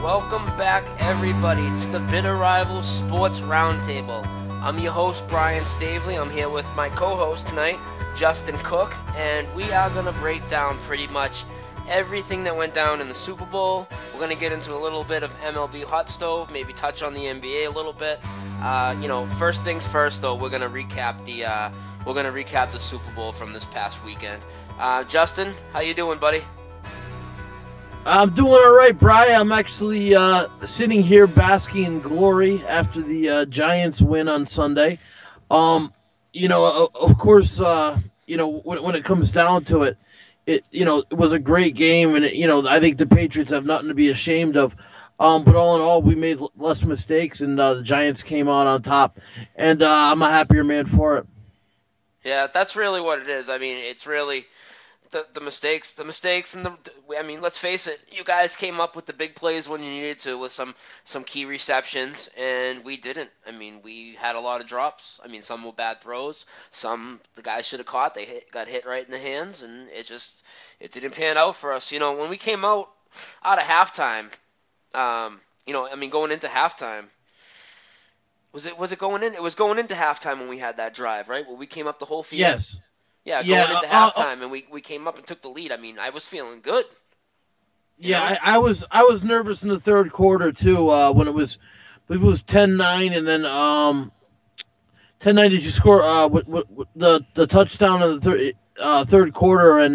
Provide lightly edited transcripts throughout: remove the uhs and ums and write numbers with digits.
Welcome back, everybody, to the Bitter Rivals Sports Roundtable. I'm your host, Brian Stavely. I'm here with my co-host tonight, Justin Cook, and we are going to break down pretty much everything that went down in the Super Bowl. We're going to get into a little bit of MLB hot stove, maybe touch on the NBA a little bit. First things first, though, we're going to recap the Super Bowl from this past weekend. Justin, how you doing, buddy? I'm doing all right, Brian. I'm actually sitting here basking in glory after the Giants win on Sunday. Of course, when it comes down to it, it was a great game, and I think the Patriots have nothing to be ashamed of. But all in all, we made less mistakes, and the Giants came out on top, and I'm a happier man for it. Yeah, that's really what it is. I mean, it's really the mistakes, and let's face it, you guys came up with the big plays when you needed to with some key receptions, and we didn't. I mean, we had a lot of drops. I mean, some were bad throws, some the guys should have caught. They got hit right in the hands, and it didn't pan out for us. When we came out of halftime, going into halftime. Was it going in? It was going into halftime when we had that drive, right? Where we came up the whole field. Yes. Yeah, going into halftime, and we came up and took the lead. I mean, I was feeling good. I was nervous in the third quarter too. When it was 10-9, and then 10-9. Did you score the touchdown in the third quarter? And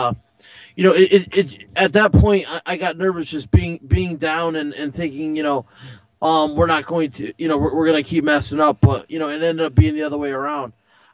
it at that point I got nervous just being down and thinking we're not going to we're going to keep messing up, but it ended up being the other way around.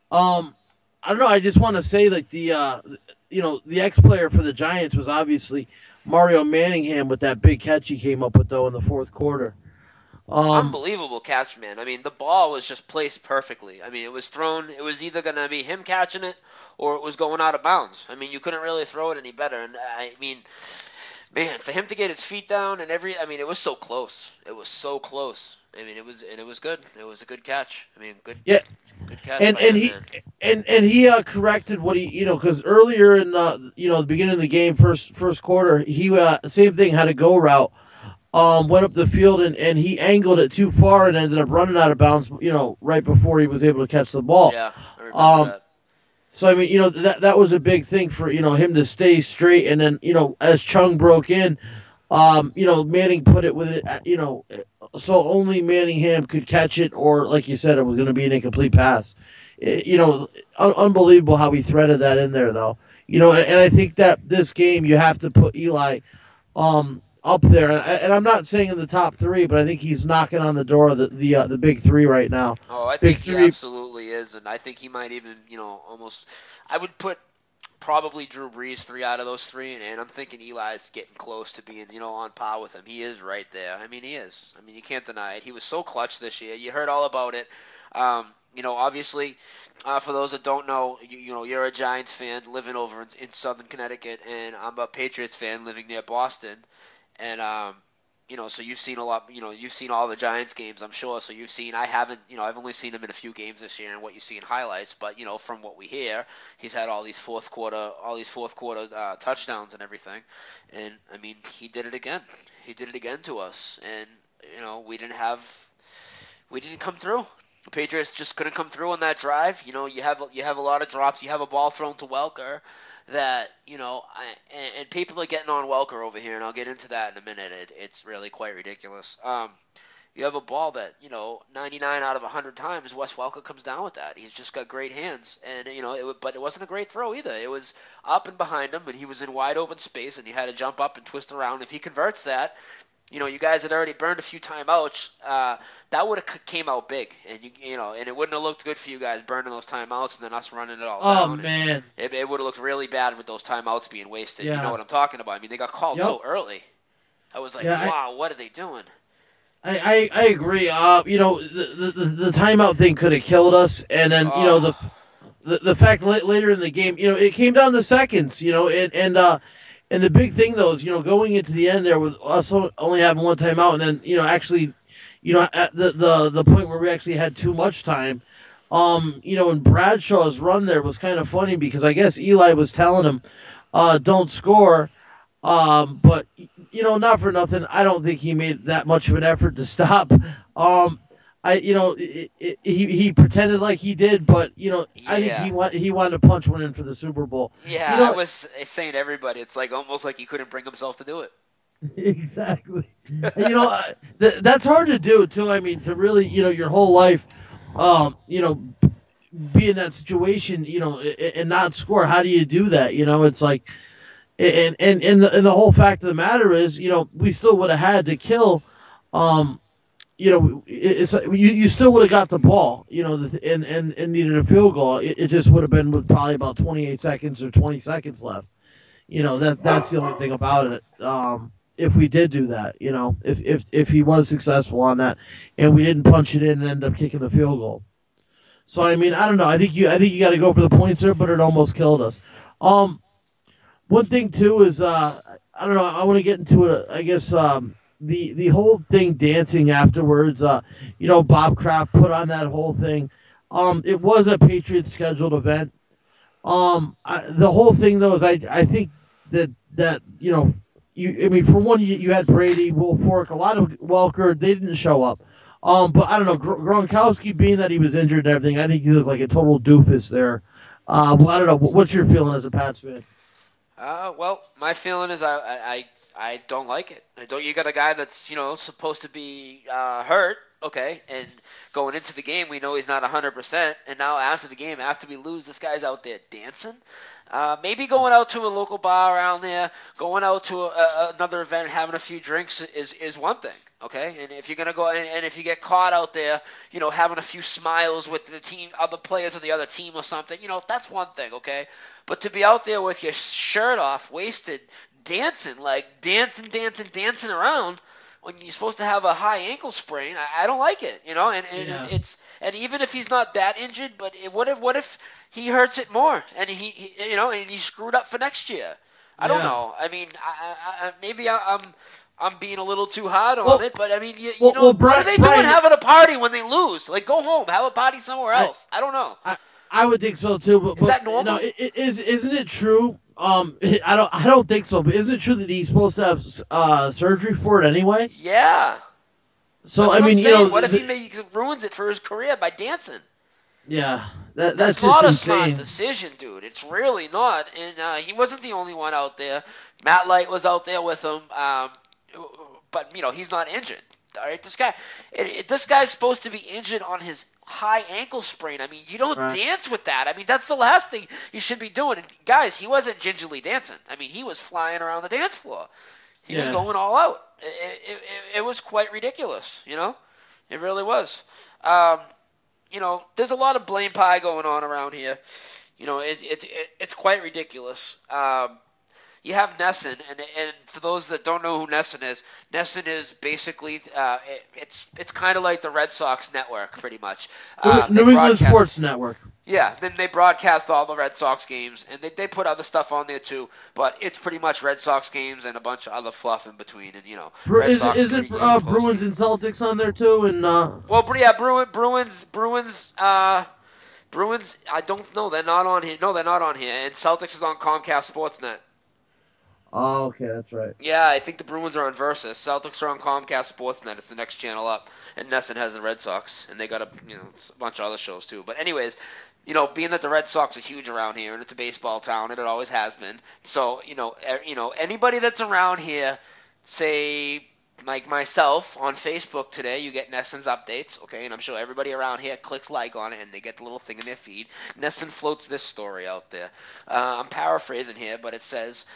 I don't know. I just want to say that the ex-player for the Giants was obviously Mario Manningham with that big catch he came up with, though, in the fourth quarter. Unbelievable catch, man. I mean, the ball was just placed perfectly. I mean, it was thrown. It was either going to be him catching it or it was going out of bounds. I mean, you couldn't really throw it any better. And, I mean, man, for him to get his feet down and it was so close. It was so close. I mean, it was good. It was a good catch. I mean, good catch. And he corrected what he because earlier in the beginning of the game, first quarter, he same thing, had a go route, went up the field and he angled it too far and ended up running out of bounds. Right before he was able to catch the ball. Yeah, I remember that. So I mean, that was a big thing for him to stay straight, and then as Chung broke in, Manning put it with it, so only Manningham could catch it, or like you said, it was going to be an incomplete pass. Unbelievable how he threaded that in there, though. And I think that this game you have to put Eli up there, and I'm not saying in the top three, but I think he's knocking on the door of the big three right now. Oh, I think he absolutely is, and I think he might even almost. I would put probably Drew Brees 3 out of those 3, and I'm thinking Eli's getting close to being on par with him. He is right there. I mean, he is. I mean, you can't deny it. He was so clutch this year. You heard all about it. Obviously, for those that don't know, you're a Giants fan living over in Southern Connecticut, and I'm a Patriots fan living near Boston. And, so you've seen a lot, you've seen all the Giants games, I'm sure. So I've only seen him in a few games this year and what you see in highlights. But, from what we hear, he's had all these fourth quarter touchdowns and everything. And, I mean, he did it again. He did it again to us. And, we didn't come through. The Patriots just couldn't come through on that drive. You have a lot of drops. You have a ball thrown to Welker that, and people are getting on Welker over here, and I'll get into that in a minute. It's really quite ridiculous. You have a ball that, 99 out of 100 times Wes Welker comes down with that. He's just got great hands, and, but it wasn't a great throw either. It was up and behind him, and he was in wide open space, and he had to jump up and twist around. If he converts that, you guys had already burned a few timeouts. That would have came out big, and and it wouldn't have looked good for you guys burning those timeouts and then us running it all down. Oh man, it would have looked really bad with those timeouts being wasted. Yeah. You know what I'm talking about? I mean, they got called so early. I was like, wow, what are they doing? I agree. The timeout thing could have killed us, and then the fact later in the game, it came down to seconds. And the big thing, though, is, going into the end there with us only having one timeout, and then, actually, at the point where we actually had too much time, and Bradshaw's run there was kind of funny because I guess Eli was telling him, don't score, but not for nothing. I don't think he made that much of an effort to stop. He pretended like he did, but I think Yeah. he wanted to punch one in for the Super Bowl. Yeah, You I know, was saying to everybody, it's like almost like he couldn't bring himself to do it. exactly. And, that's hard to do too. I mean, to really, your whole life, be in that situation, and not score. How do you do that? It's like, and the whole fact of the matter is, we still would have had to kill. Um, you still would have got the ball, and needed a field goal. It just would have been with probably about 28 seconds or 20 seconds left. That's the only thing about it. If we did do that, if he was successful on that, and we didn't punch it in and end up kicking the field goal. So I mean, I don't know. I think you got to go for the points there, but it almost killed us. Um, One thing too is I don't know. I want to get into it. I guess the whole thing dancing afterwards. Bob Kraft put on that whole thing. It was a Patriots scheduled event. The whole thing though is I think that I mean, for one, you had Brady, Will Fork, a lot of Welker. They didn't show up. But I don't know, Gronkowski, being that he was injured and everything, I think he looked like a total doofus there. Well, I don't know. What's your feeling as a Pats fan? Well, my feeling is I don't like it. I don't. You got a guy that's supposed to be hurt, okay, and going into the game we know he's not 100%, and now after the game, after we lose, this guy's out there dancing. Maybe going out to a local bar around there, going out to another event, having a few drinks is one thing, okay? And if you're gonna go and if you get caught out there, having a few smiles with the team, other players of the other team or something, that's one thing, okay? But to be out there with your shirt off, wasted, dancing dancing around when you're supposed to have a high ankle sprain, I don't like it, and Yeah. and even if he's not that injured, but what if he hurts it more, and he and he's screwed up for next year. I don't Yeah. know. I mean, maybe I'm being a little too hard on Well, it, but I mean, what are Brian, they doing having a party when they lose? Like, go home, have a party somewhere I, else. I don't know. I would think so too. But Is that no, normal? isn't it true? I don't think so. But isn't it true that he's supposed to have surgery for it anyway? Yeah. So That's I what I'm mean, saying. What if he ruins it for his career by dancing? yeah, that's That's just not a smart insane. decision, dude. It's really not. And he wasn't the only one out there. Matt Light was out there with him. But he's not injured. All right, this guy's supposed to be injured on his high ankle sprain. I mean, you don't Right. dance with that. I mean, that's the last thing you should be doing. And guys, he wasn't gingerly dancing. I mean, he was flying around the dance floor. He was Yeah. going all out. It was quite ridiculous. It really was. Um, there's a lot of blame pie going on around here. It's quite ridiculous. You have Nesson, and for those that don't know who Nesson is basically it's kind of like the Red Sox network, pretty much. They New England broadcast- Sports Network. Yeah, then they broadcast all the Red Sox games, and they put other stuff on there too. But it's pretty much Red Sox games and a bunch of other fluff in between, and Red Sox Isn't pregame, Bruins postgame. and Celtics on there too? And Well, yeah, Bruins. I don't know. They're not on here. No, they're not on here. And Celtics is on Comcast Sportsnet. oh, okay, that's right. Yeah, I think the Bruins are on Versus. Celtics are on Comcast Sportsnet. It's the next channel up. And Nesson has the Red Sox, and they got a bunch of other shows too. But anyways, being that the Red Sox are huge around here, and it's a baseball town, and it always has been. So anybody that's around here, say like myself on Facebook today, you get Nesson's updates, okay, and I'm sure everybody around here clicks like on it, and they get the little thing in their feed. Nesson floats this story out there. I'm paraphrasing here, but it says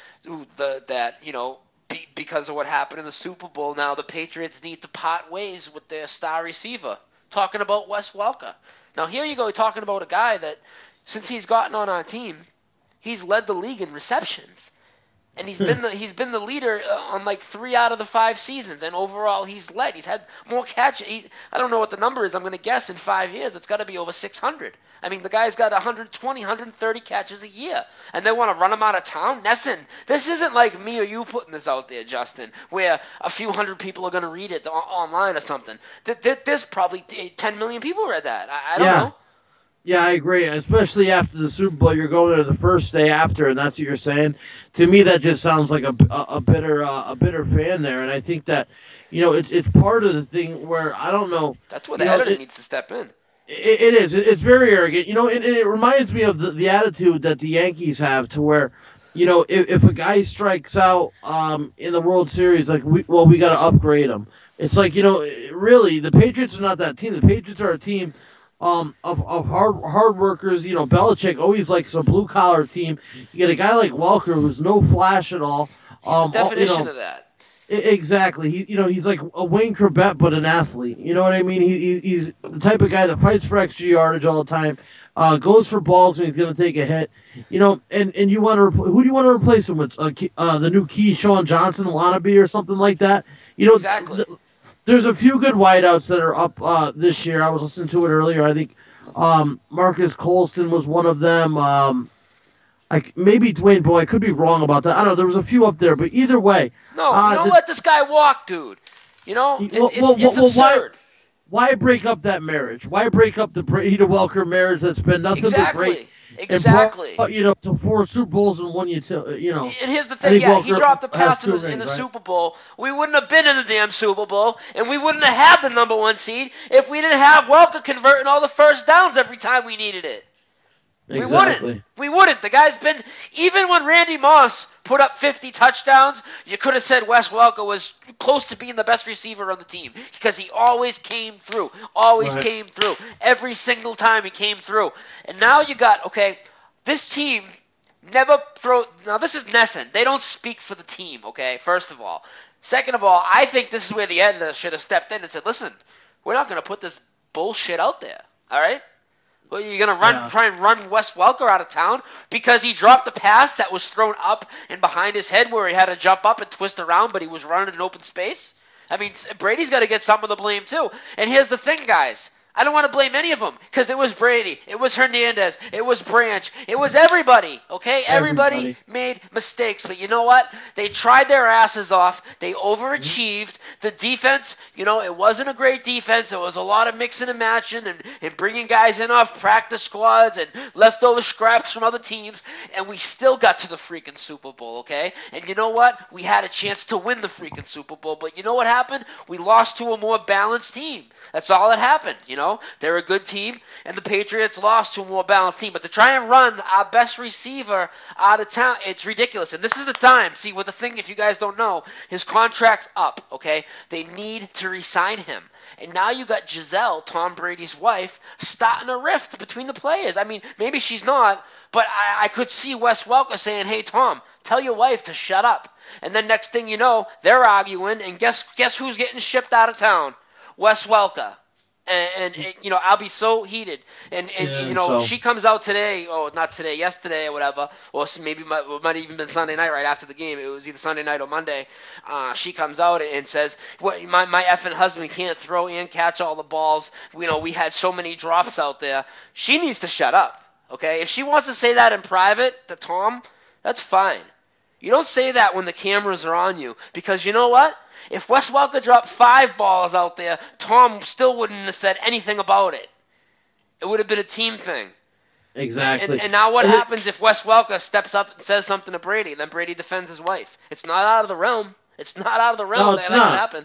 because of what happened in the Super Bowl, now the Patriots need to part ways with their star receiver. Talking about Wes Welker. Now here you go, talking about a guy that, since he's gotten on our team, he's led the league in receptions. And he's been the leader on like 3 out of the 5 seasons, and overall he's led. He's had more catches. I don't know what the number is. I'm going to guess in 5 years it's got to be over 600. I mean, the guy's got 120, 130 catches a year, and they want to run him out of town. Nesson, this isn't like me or you putting this out there, Justin, where a few hundred people are going to read it online or something. There's probably 10 million people read that. I don't know. Yeah, I agree. Especially after the Super Bowl, you're going there the first day after, and that's what you're saying. To me, that just sounds like a bitter fan there, and I think that it's part of the thing where I don't know, That's where you the know editor it, needs to step in. it is. It's very arrogant, and it reminds me of the attitude that the Yankees have, to where, if a guy strikes out in the World Series, like we got to upgrade him. It's like, really, the Patriots are not that team. The Patriots are a team of hard workers. Belichick always likes a blue collar team. You get a guy like Welker who's no flash at all. He's the All, definition of that. Exactly. He's like a Wayne Corbett, but an athlete. You know what I mean? He's the type of guy that fights for extra yardage all the time. Goes for balls and he's going to take a hit. And you want to who do you want to replace him with? The new Keyshawn Johnson wannabe or something like that. Exactly. There's a few good wideouts that are up this year. I was listening to it earlier. I think Marcus Colston was one of them. Maybe Dwayne Bowe. I could be wrong about that. I don't know. There was a few up there, but either way, No, you don't let this guy walk, dude. It's absurd. Why break up that marriage? Why break up the Brady to Welker marriage that's been nothing but great? Exactly. To 4 Super Bowls and 1 utility. And here's the thing, he dropped the pass in the Super Bowl. We wouldn't have been in the damn Super Bowl, and we wouldn't have had the number 1 seed if we didn't have Welker converting all the first downs every time we needed it. Exactly. We wouldn't. The guy's been, even when Randy Moss put up 50 touchdowns, you could have said Wes Welker was close to being the best receiver on the team because he always came through. Came through. Every single time he came through. And now you got, this team never throw. Now this is Nesson. They don't speak for the team, first of all. Second of all, I think this is where the editor should have stepped in and said, listen, we're not going to put this bullshit out there, all right? Well, you're going to try and run Wes Welker out of town because he dropped a pass that was thrown up and behind his head where he had to jump up and twist around, but he was running in open space? I mean, Brady's got to get some of the blame too. And here's the thing, guys. I don't want to blame any of them because it was Brady, it was Hernandez, it was Branch, it was everybody, okay? Everybody made mistakes, but you know what? They tried their asses off. They overachieved. The defense, it wasn't a great defense. It was a lot of mixing and matching and bringing guys in off practice squads and leftover scraps from other teams, and we still got to the freaking Super Bowl, okay? And you know what? We had a chance to win the freaking Super Bowl, but you know what happened? We lost to a more balanced team. That's all that happened, They're a good team, and the Patriots lost to a more balanced team. But to try and run our best receiver out of town, it's ridiculous. And this is the time. See, with the thing, if you guys don't know, his contract's up, okay? They need to re-sign him. And now you got Giselle, Tom Brady's wife, starting a rift between the players. I mean, maybe she's not, but I could see Wes Welker saying, hey, Tom, tell your wife to shut up. And then next thing you know, they're arguing, and guess who's getting shipped out of town? Wes Welker. And I'll be so heated. And she comes out today, not today, yesterday or whatever, or maybe it might have even been Sunday night right after the game. It was either Sunday night or Monday. She comes out and says, my effing husband can't throw and catch all the balls. We had so many drops out there. She needs to shut up, okay? If she wants to say that in private to Tom, that's fine. You don't say that when the cameras are on you because you know what? If Wes Welker dropped 5 balls out there, Tom still wouldn't have said anything about it. It would have been a team thing. Exactly. And now what happens if Wes Welker steps up and says something to Brady, and then Brady defends his wife? It's not out of the realm. It's not out of the realm. No, it's not. That happen.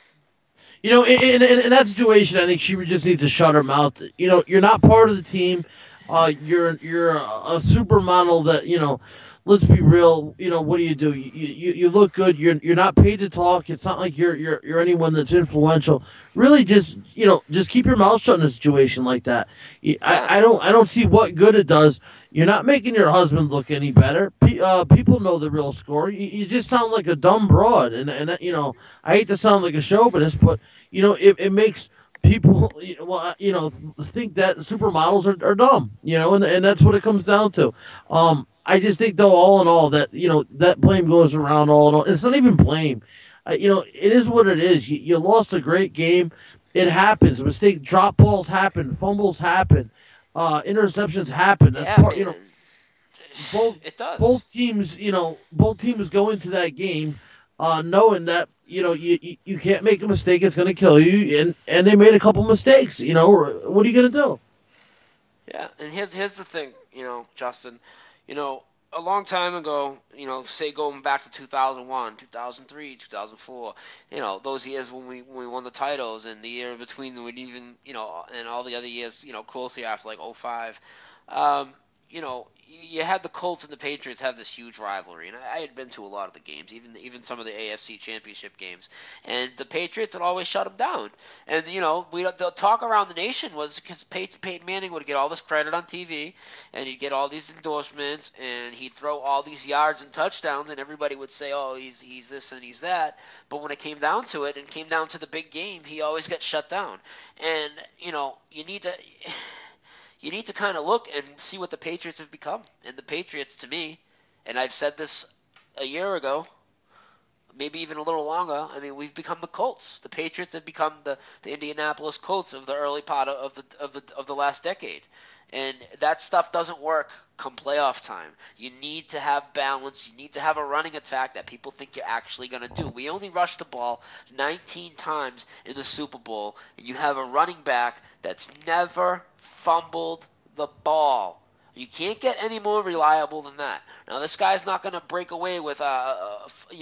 In that situation, I think she just needs to shut her mouth. You're not part of the team. You're a supermodel that, let's be real. What do? You look good. You're not paid to talk. It's not like you're anyone that's influential. Really, just keep your mouth shut in a situation like that. I don't see what good it does. You're not making your husband look any better. People know the real score. You just sound like a dumb broad, and I hate to sound like a chauvinist, but it makes people think that supermodels are dumb, and that's what it comes down to. I just think though, all in all, that that blame goes around all in all. It's not even blame. It is what it is. You lost a great game. It happens. Drop balls happen. Fumbles happen. Interceptions happen. That's part. It does. Both teams go into that game knowing that you can't make a mistake. It's going to kill you, and they made a couple mistakes. What are you going to do? Yeah, and here's the thing, Justin, you know, a long time ago, say going back to 2001, 2003, 2004, those years when we won the titles, and the year between when even, and all the other years, closely after like '05, um, you had the Colts and the Patriots have this huge rivalry, and I had been to a lot of the games, even some of the AFC Championship games, and the Patriots had always shut them down. And the talk around the nation was because Peyton Manning would get all this credit on TV, and he'd get all these endorsements, and he'd throw all these yards and touchdowns, and everybody would say, "Oh, he's this and he's that." But when it came down to it, and came down to the big game, he always got shut down. And you need to kind of look and see what the Patriots have become. And the Patriots, to me, and I've said this a year ago, maybe even a little longer. I mean, we've become the Colts. The Patriots have become the Indianapolis Colts of the early part of the last decade. And that stuff doesn't work come playoff time. You need to have balance. You need to have a running attack that people think you're actually going to do. We only rushed the ball 19 times in the Super Bowl, and you have a running back that's never fumbled the ball. You can't get any more reliable than that. Now, this guy's not going to break away with a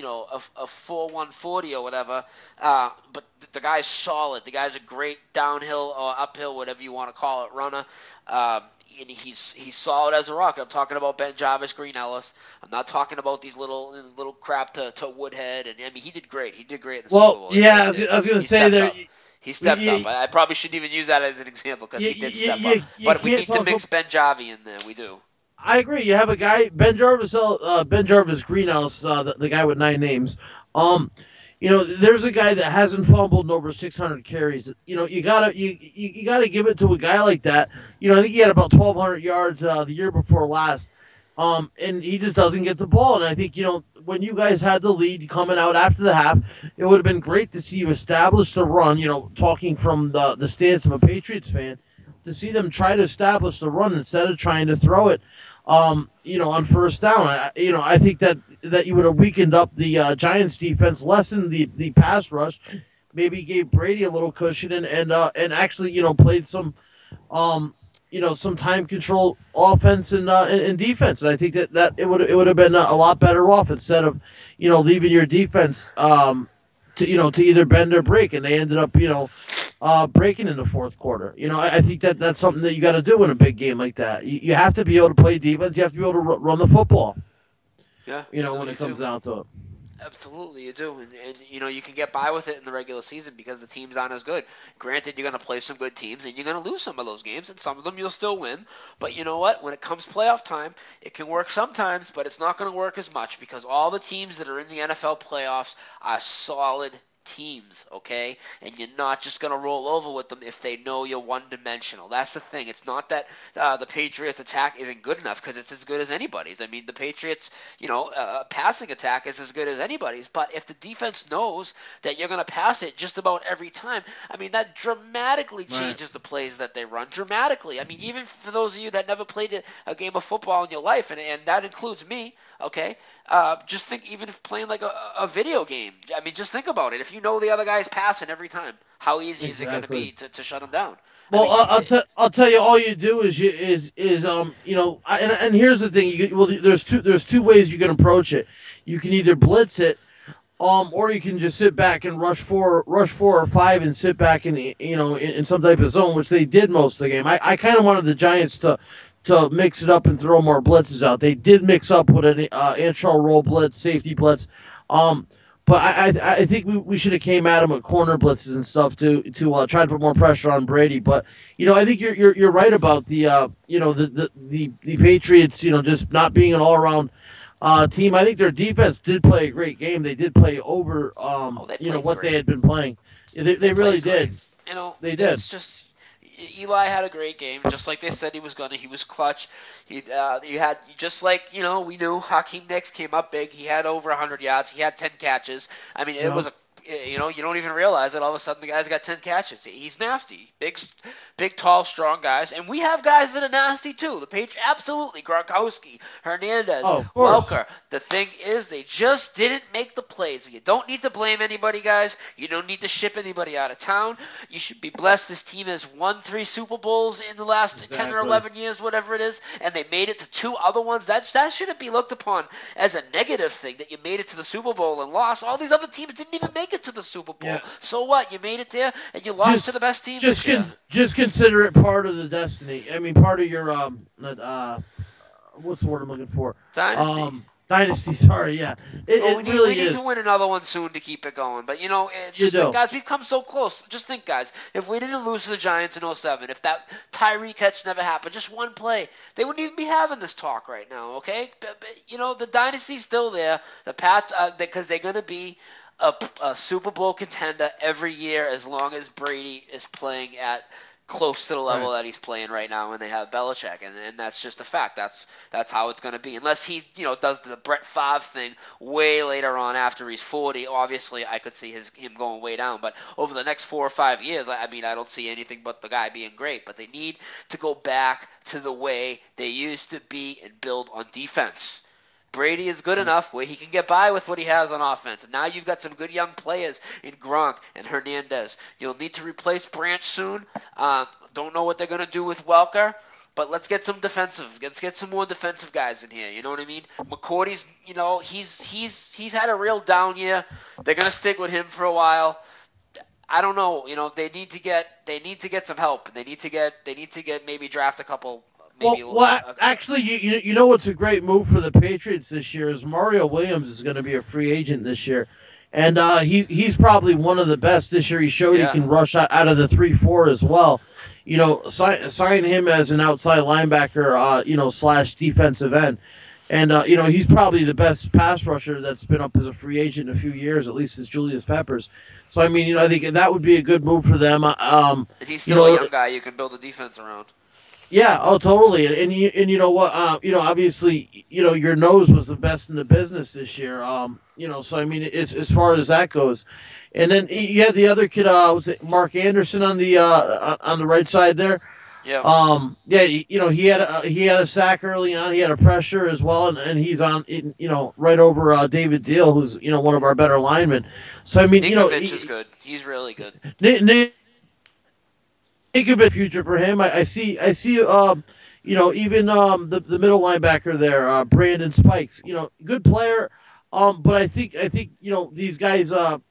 4.140 or whatever, but the guy's solid. The guy's a great downhill or uphill, whatever you want to call it, runner. And he's solid as a rock. I'm talking about Ben Jarvis, Green Ellis. I'm not talking about these little crap to Woodhead. And I mean, he did great. He did great in the Super Bowl. Well, yeah, I was going to say that. He stepped up. I probably shouldn't even use that as an example because he did step up. But we need to mix Ben Jarvis in there. We do. I agree. You have a guy, Ben Jarvis Green Ellis, the guy with 9 names. There's a guy that hasn't fumbled in over 600 carries. You gotta give it to a guy like that. I think he had about 1,200 yards the year before last. And he just doesn't get the ball. And I think, when you guys had the lead coming out after the half, it would have been great to see you establish the run, talking from the stance of a Patriots fan, to see them try to establish the run instead of trying to throw it, on first down. I think that you would have weakened up the Giants defense, lessened the pass rush, maybe gave Brady a little cushion and actually, played some, some time control offense and defense. And I think that it would have been a lot better off instead of, leaving your defense, to either bend or break. And they ended up, breaking in the fourth quarter. I think that's something that you got to do in a big game like that. You have to be able to play defense. You have to be able to run the football. Yeah. When it comes down to it. Absolutely, you do, and you can get by with it in the regular season because the teams aren't as good. Granted, you're going to play some good teams, and you're going to lose some of those games, and some of them you'll still win. But you know what? When it comes playoff time, it can work sometimes, but it's not going to work as much because all the teams that are in the NFL playoffs are solid teams, okay? And you're not just going to roll over with them if they know you're one-dimensional. That's the thing. It's not that the Patriots' attack isn't good enough because it's as good as anybody's. I mean, the Patriots, passing attack is as good as anybody's. But if the defense knows that you're going to pass it just about every time, I mean, that dramatically changes the plays that they run. Dramatically. I mean, even for those of you that never played a game of football in your life, and that includes me, okay? Just think, even if playing like a video game, I mean, just think about it. If you know the other guy's passing every time, how easy is it going to be to shut him down? Well, I'll tell you, all you do is and here's the thing. There's two ways you can approach it. You can either blitz it, or you can just sit back and rush four or five and sit back in some type of zone, which they did most of the game. I kind of wanted the Giants to mix it up and throw more blitzes out. They did mix up with an Antrell roll blitz, safety blitz. But I think we should have came at him with corner blitzes and stuff to try to put more pressure on Brady. But I think you're right about the Patriots just not being an all around team. I think their defense did play a great game. They did play over what they had been playing. They really did. They did. It's just Eli had a great game, just like they said he was gonna. He was clutch. You had just like we knew Hakeem Nicks came up big. He had over 100 yards. He had 10 catches. I mean, it was you don't even realize it. All of a sudden, the guy's got 10 catches. He's nasty. Big, tall, strong guys. And we have guys that are nasty, too. The Patriots, absolutely. Gronkowski, Hernandez, Welker. The thing is, they just didn't make the plays. You don't need to blame anybody, guys. You don't need to ship anybody out of town. You should be blessed this team has won 3 Super Bowls in the last 10 or 11 years, whatever it is, and they made it to 2 other ones. That shouldn't be looked upon as a negative thing that you made it to the Super Bowl and lost. All these other teams didn't even make it to the Super Bowl. Yeah. So what? You made it there and you lost to the best team. Just consider it part of the destiny. I mean, part of your what's the word I'm looking for? Dynasty. Sorry, yeah. We need to win another one soon to keep it going. But it's just guys, we've come so close. Just think, guys, if we didn't lose to the Giants in 2007, if that Tyreek catch never happened, just one play, they wouldn't even be having this talk right now. Okay, but the dynasty's still there. The Pats, because they're going to be a Super Bowl contender every year as long as Brady is playing at close to the level that he's playing right now, and they have Belichick, and that's just a fact. That's how it's going to be. Unless he does the Brett Favre thing way later on after he's 40. Obviously, I could see him going way down. But over the next 4 or 5 years, I don't see anything but the guy being great. But they need to go back to the way they used to be and build on defense. Brady is good enough where he can get by with what he has on offense. And now you've got some good young players in Gronk and Hernandez. You'll need to replace Branch soon. Don't know what they're going to do with Welker, but let's get some defensive. Let's get some more defensive guys in here. You know what I mean? McCourty's, he's had a real down year. They're going to stick with him for a while. I don't know. They need to get some help. They need to get maybe draft a couple. Actually, you know what's a great move for the Patriots this year is Mario Williams is going to be a free agent this year, and he's probably one of the best this year. He showed he can rush out of the 3-4 as well. Sign him as an outside linebacker, / defensive end, and he's probably the best pass rusher that's been up as a free agent in a few years, at least since Julius Peppers. So I mean, I think that would be a good move for them. He's still a young guy you can build a defense around. Yeah, totally, and you know what, obviously, your nose was the best in the business this year, so I mean, as far as that goes, and then you had the other kid, was it Mark Anderson on the right side there? Yeah. He had a sack early on, he had a pressure as well, and he's on, right over David Deal, who's one of our better linemen. So I mean, Ninkovich is good. He's really good. Think of a future for him. I see. Even the middle linebacker there, Brandon Spikes. Good player. But I think these guys.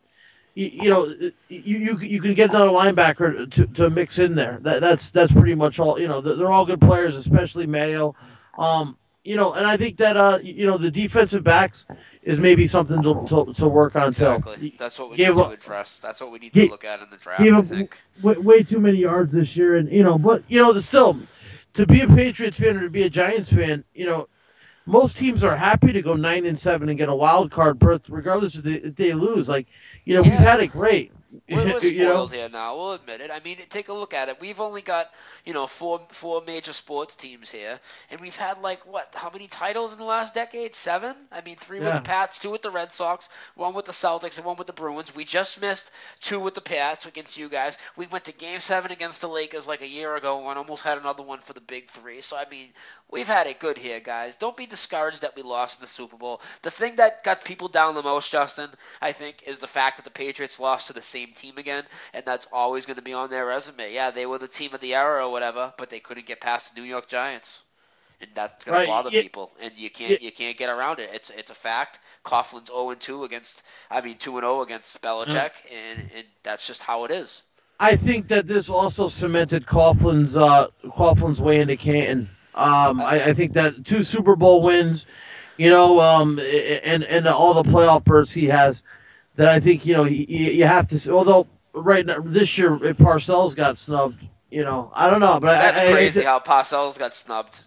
You can get another linebacker to mix in there. That's pretty much all. They're all good players, especially Mayo. And I think that the defensive backs is maybe something to work on. Exactly. That's what we need to address. That's what we need to look at in the draft, I think. Way too many yards this year, and but still, to be a Patriots fan or to be a Giants fan, most teams are happy to go 9-7 and get a wild card berth, regardless if they lose. Like, we've had it great. We're spoiled here now. We'll admit it. I mean, take a look at it. We've only got, four major sports teams here, and we've had how many titles in the last decade? 7? I mean, 3 with the Pats, 2 with the Red Sox, 1 with the Celtics, and 1 with the Bruins. We just missed 2 with the Pats against you guys. We went to Game 7 against the Lakers a year ago and almost had another one for the Big 3. So, I mean, we've had it good here, guys. Don't be discouraged that we lost in the Super Bowl. The thing that got people down the most, Justin, I think, is the fact that the Patriots lost to the same team again, and that's always going to be on their resume. Yeah, they were the team of the era or whatever, but they couldn't get past the New York Giants, and that's going to bother people. And you can't get around it. It's a fact. Coughlin's 2-0 against Belichick, and that's just how it is. I think that this also cemented Coughlin's way into Canton. I think that 2 Super Bowl wins, and all the playoff berths he has, that I think you have to. Although right now this year Parcells got snubbed, I don't know, but that's crazy how Parcells got snubbed.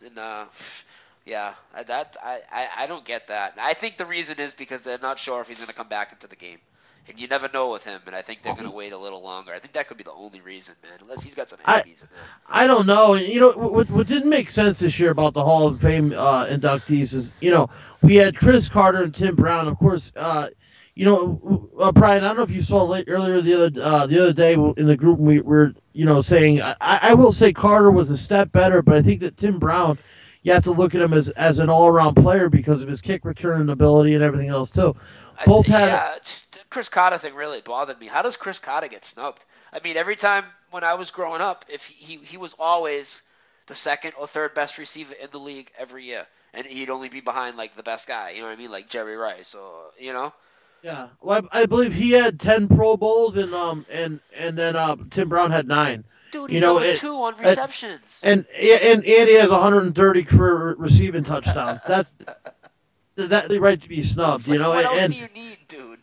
I don't get that. I think the reason is because they're not sure if he's going to come back into the game. And you never know with him, and I think they're going to wait a little longer. I think that could be the only reason, man, unless he's got some handies in there. I don't know. What didn't make sense this year about the Hall of Fame inductees is, we had Chris Carter and Tim Brown. Of course, Brian, I don't know if you saw earlier the other day in the group we were saying I will say Carter was a step better, but I think that Tim Brown, you have to look at him as an all around player because of his kick return ability and everything else too. Both had Chris Carter thing really bothered me. How does Chris Carter get snubbed? I mean, every time when I was growing up, if he was always the second or third best receiver in the league every year, and he'd only be behind like the best guy. You know what I mean, like Jerry Rice, or Yeah, well, I believe he had 10 Pro Bowls and then Tim Brown had 9. Dude, he's number 2 on receptions. And Andy has 130 career receiving touchdowns. That's the right to be snubbed. What else do you need, dude?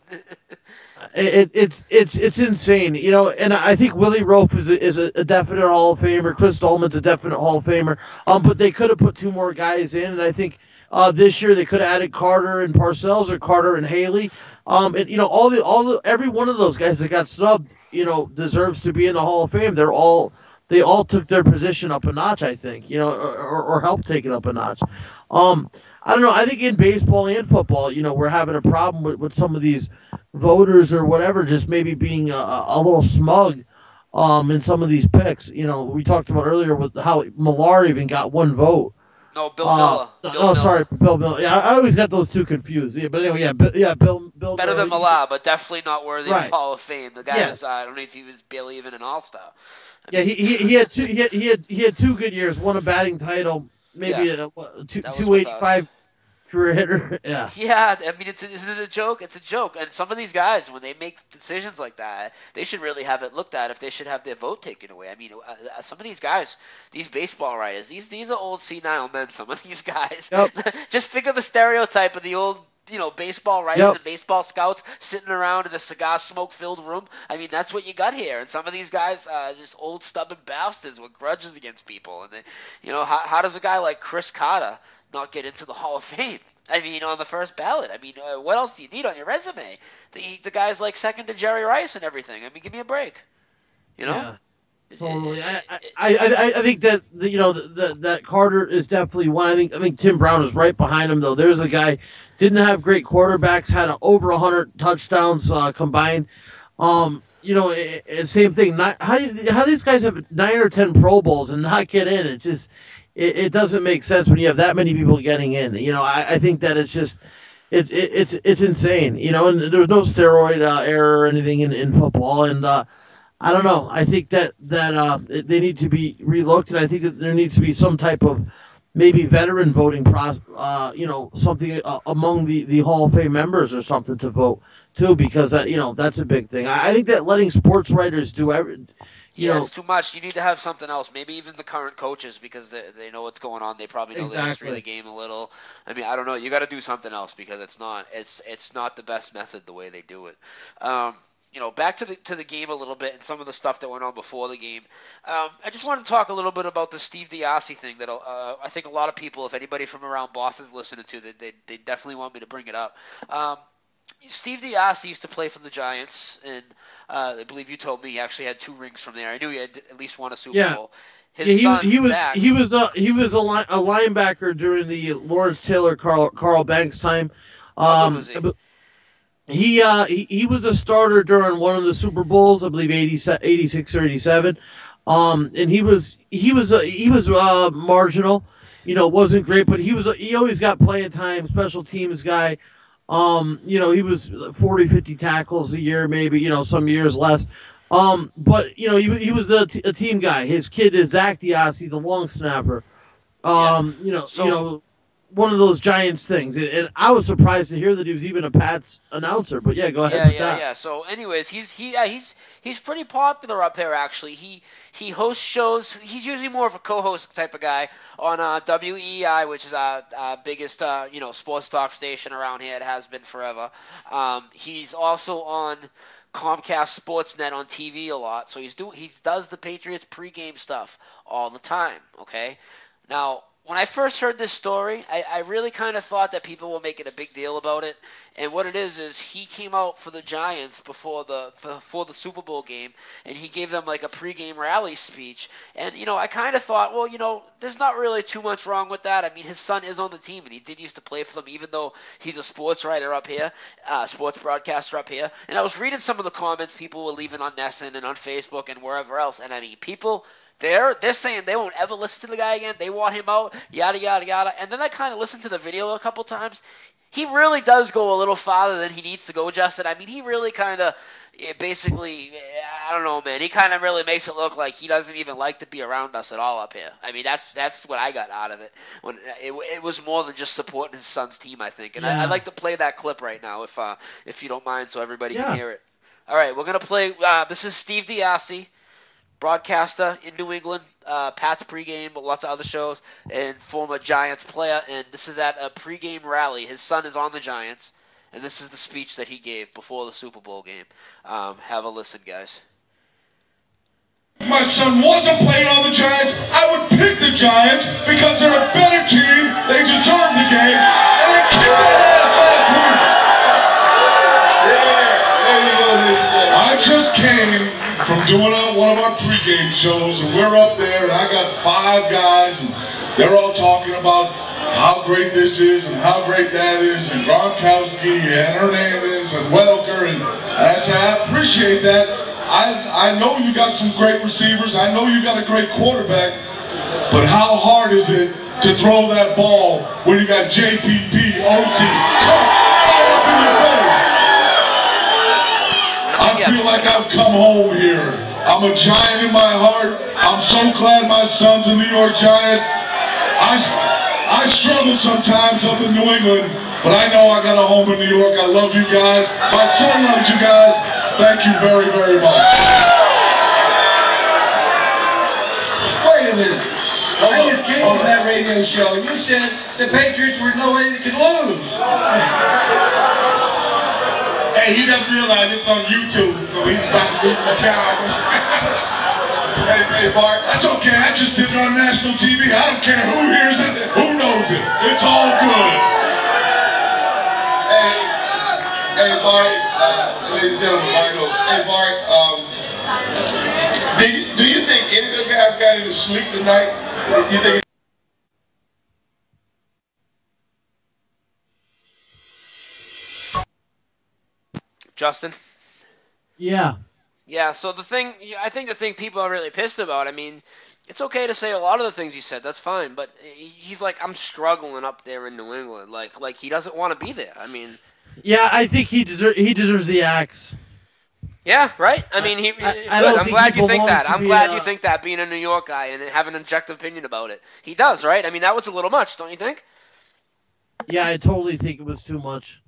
It's insane, and I think Willie Roaf is a definite Hall of Famer. Chris Dolman's a definite Hall of Famer. But they could have put 2 more guys in, and I think this year they could have added Carter and Parcells or Carter and Haley. And every one of those guys that got snubbed, deserves to be in the Hall of Fame. They all took their position up a notch, I think, or helped take it up a notch. I don't know. I think in baseball and football, we're having a problem with some of these voters or whatever, just maybe being a little smug in some of these picks. We talked about earlier with how Millar even got 1 vote. No, Bill Miller. Sorry, Bill Miller. Yeah, I always got those 2 confused. Yeah, but anyway, Bill better Miller. than Millar, but definitely not worthy of Hall of Fame. The guy Yes. was, I don't know if he was barely even an All-Star. Yeah, he had 2 he had 2 good years, won a batting title, maybe a 285 career hitter. Yeah. Yeah, I mean, isn't it a joke? It's a joke. And some of these guys, when they make decisions like that, they should really have it looked at if they should have their vote taken away. I mean, some of these guys, these baseball writers, these are old senile men, some of these guys. Yep. Just think of the stereotype of the old baseball writers and baseball scouts sitting around in a cigar smoke-filled room. I mean, that's what you got here. And some of these guys, just old stubborn bastards with grudges against people. And how does a guy like Chris Carter not get into the Hall of Fame? I mean, on the first ballot. I mean, what else do you need on your resume? The guy's like second to Jerry Rice and everything. I mean, give me a break. Yeah. Totally. I think that that Carter is definitely one. I think Tim Brown is right behind him though. There's a guy didn't have great quarterbacks, had over 100 touchdowns combined. Same thing. How these guys have 9 or 10 Pro Bowls and not get in? It just it doesn't make sense when you have that many people getting in. I think that it's just it's insane. And there's no steroid error or anything in football and. I don't know. I think that they need to be relooked, and I think that there needs to be some type of maybe veteran voting process. Something among the Hall of Fame members or something to vote too, because that's a big thing. I think that letting sports writers do it's too much. You need to have something else. Maybe even the current coaches, because they know what's going on. They probably know the history of the game a little. I mean, I don't know. You got to do something else because it's not the best method the way they do it. Back to the game a little bit and some of the stuff that went on before the game. I just want to talk a little bit about the Steve DiAsi thing that I think a lot of people, if anybody from around Boston's listening to, they definitely want me to bring it up. Steve DiAsi used to play for the Giants, and I believe you told me he actually had 2 rings from there. I knew he had at least won a Super Bowl. His son, Zach, he was a linebacker during the Lawrence Taylor Carl Banks time. He was a starter during one of the Super Bowls, I believe 86 or 87. And he was marginal, wasn't great, but he always got playing time, special teams guy. He was 40, 50 tackles a year, maybe, some years less. But he was a team guy. His kid is Zach DiAsi, the long snapper. One of those Giants things, and I was surprised to hear that he was even a Pats announcer. But yeah, go ahead. Yeah. So, anyways, he's pretty popular up here. Actually, he hosts shows. He's usually more of a co-host type of guy on WEI, which is our biggest sports talk station around here. It has been forever. He's also on Comcast Sportsnet on TV a lot. So he does the Patriots pregame stuff all the time. Okay, now. when I first heard this story, I really kind of thought that people were making a big deal about it. And what it is he came out for the Giants before the Super Bowl game, and he gave them like a pregame rally speech. And I kind of thought, well, there's not really too much wrong with that. I mean, his son is on the team, and he did used to play for them, even though he's a sports writer up here, sports broadcaster up here. And I was reading some of the comments people were leaving on Nesson and on Facebook and wherever else, and I mean, people. They're saying they won't ever listen to the guy again. They want him out, yada, yada, yada. And then I kind of listened to the video a couple times. He really does go a little farther than he needs to go, Justin. I mean, he really kind of basically, I don't know, man. He kind of really makes it look like he doesn't even like to be around us at all up here. I mean, that's what I got out of it. When it was more than just supporting his son's team, I think. And I'd like to play that clip right now if you don't mind so everybody can hear it. All right, we're going to play this is Steve Diassi, broadcaster in New England, Pat's pregame, but lots of other shows, and former Giants player. And this is at a pregame rally. His son is on the Giants, and this is the speech that he gave before the Super Bowl game. Have a listen, guys. If my son wasn't playing on the Giants, I would pick the Giants because they're a better team. They deserve the game, and they kicked their ass last week. Yeah, there you go. I just came from doing one of our pregame shows, and we're up there, and I got 5 guys, and they're all talking about how great this is and how great that is, and Gronkowski and Hernandez and Welker, and I said, I appreciate that. I know you got some great receivers, I know you got a great quarterback, but how hard is it to throw that ball when you got JPP, OT, all up in your face? I feel like I've come home here. I'm a Giant in my heart. I'm so glad my son's a New York Giant. I struggle sometimes up in New England, but I know I got a home in New York. I love you guys. My son loves you guys. Thank you very, very much. Wait a minute. I just came from that radio show, and you said the Patriots were no way they could lose. Hey, he doesn't realize it's on YouTube, so he's about to lose the job. Hey, Bart, that's okay. I just did it on national TV. I don't care who hears it, who knows it. It's all good. Hey, Bart, ladies and gentlemen, Marco. Hey, Bart, do you think any of those guys got any sleep tonight? You think? Justin? Yeah. Yeah, so I think the thing people are really pissed about, I mean, it's okay to say a lot of the things he said, that's fine, but he's like, I'm struggling up there in New England. Like he doesn't want to be there. I mean... Yeah, I think he deserves the axe. Yeah, right? I mean, I'm glad you think that. I'm glad you think that, being a New York guy and having an objective opinion about it. He does, right? I mean, that was a little much, don't you think? Yeah, I totally think it was too much.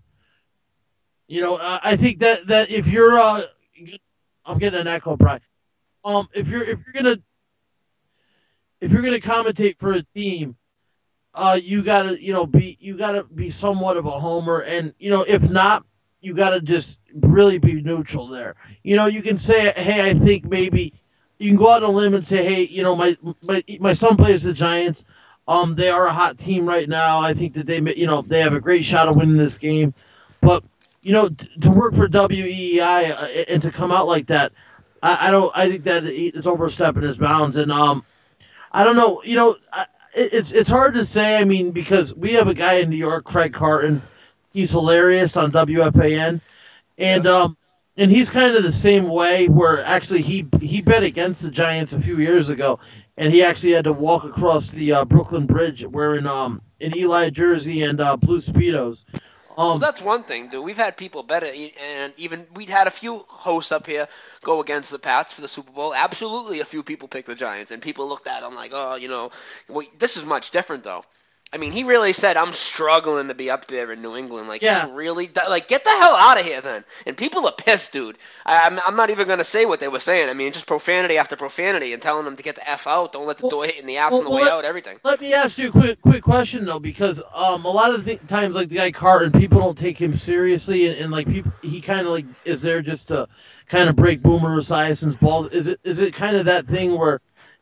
I think that if you're, I'm getting an echo, Brian. If you're gonna commentate for a team, you gotta be somewhat of a homer, and if not, you gotta just really be neutral there. You can say, hey, I think maybe you can go out on a limb and say, hey, my son plays the Giants. They are a hot team right now. I think that they have a great shot of winning this game, but. To work for WEEI and to come out like that, I think that it's overstepping his bounds. And I don't know. It's hard to say. I mean, because we have a guy in New York, Craig Carton. He's hilarious on WFAN, and he's kind of the same way. Where actually he bet against the Giants a few years ago, and he actually had to walk across the Brooklyn Bridge wearing an Eli jersey and blue Speedos. Well, that's one thing, dude. We've had people bet it, and even we'd had a few hosts up here go against the Pats for the Super Bowl. Absolutely, a few people picked the Giants, and people looked at them like, this is much different, though. I mean, he really said, I'm struggling to be up there in New England. Like, yeah. He really, get the hell out of here then. And people are pissed, dude. I'm not even going to say what they were saying. I mean, just profanity after profanity and telling them to get the F out. Don't let the door hit in the ass on the way out, everything. Let me ask you a quick question, though, because a lot of times, like, the guy Carton, people don't take him seriously, and like, people, he kind of, like, is there just to kind of break Boomer Esiason's balls. Is it kind of that thing where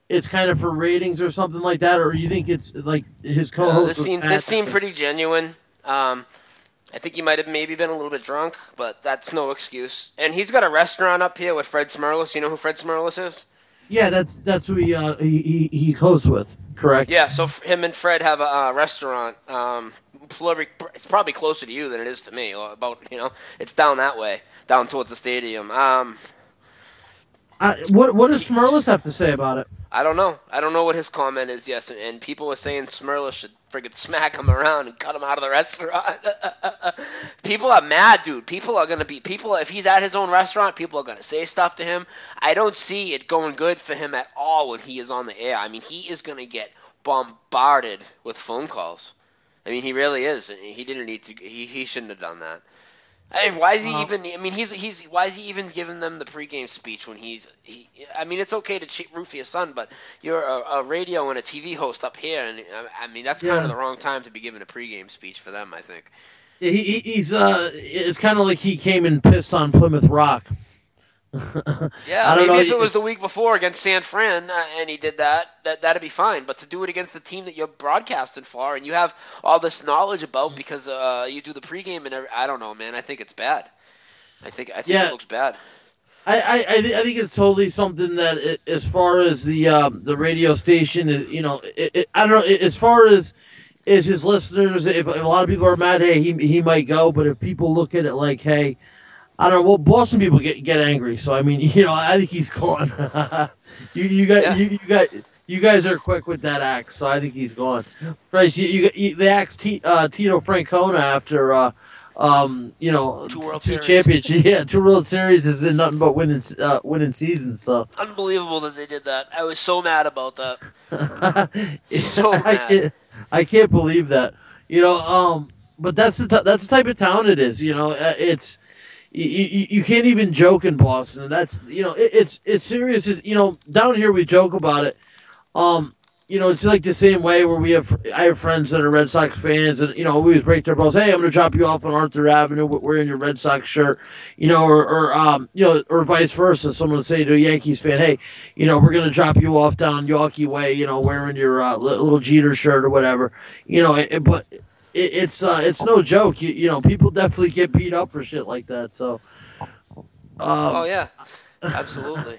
it's kind of for ratings or something like that, or you think it's like his co-host? This seemed pretty genuine. I think he might have maybe been a little bit drunk, but that's no excuse. And he's got a restaurant up here with Fred Smirlis. You know who Fred Smirlis is? Yeah, that's who he hosts with, correct? Yeah, so him and Fred have a restaurant. It's probably closer to you than it is to me. It's down that way, down towards the stadium. What does Smirlis have to say about it? I don't know. I don't know what his comment is. Yes, and people are saying Smirlis should friggin' smack him around and cut him out of the restaurant. People are mad, dude. If he's at his own restaurant, people are gonna say stuff to him. I don't see it going good for him at all when he is on the air. I mean, he is gonna get bombarded with phone calls. I mean, he really is. He didn't need to. He shouldn't have done that. I mean, why is he even? I mean, why is he even giving them the pregame speech when I mean, it's okay to root for your son, but you're a radio and a TV host up here, and I mean that's kind of the wrong time to be giving a pregame speech for them. I think. He's it's kind of like he came and pissed on Plymouth Rock. Yeah, maybe if it was the week before against San Fran and he did that'd be fine. But to do it against the team that you're broadcasting for and you have all this knowledge about because you do the pregame and I don't know, man. I think it's bad. I think it looks bad. I think it's totally something that as far as the radio station, I don't know. As far as his listeners, if a lot of people are mad, hey, he might go. But if people look at it like, hey, I don't know. Well, Boston people get angry, so I mean, I think he's gone. You guys are quick with that axe, so I think he's gone. Bryce, they axed Tito Francona after two championships. Yeah, 2 World Series is in nothing but winning seasons. So unbelievable that they did that. I was so mad about that. So mad. I can't believe that. But that's the type of town it is. It's. You can't even joke in Boston, and that's it's serious. Down here we joke about it. It's like the same way where I have friends that are Red Sox fans, and we always break their balls. Hey, I'm going to drop you off on Arthur Avenue. Wearing your Red Sox shirt, or vice versa. Someone will say to a Yankees fan, hey, we're going to drop you off down Yawkey Way, wearing your little Jeter shirt or whatever, but. It's no joke. People definitely get beat up for shit like that. So. Oh yeah, absolutely.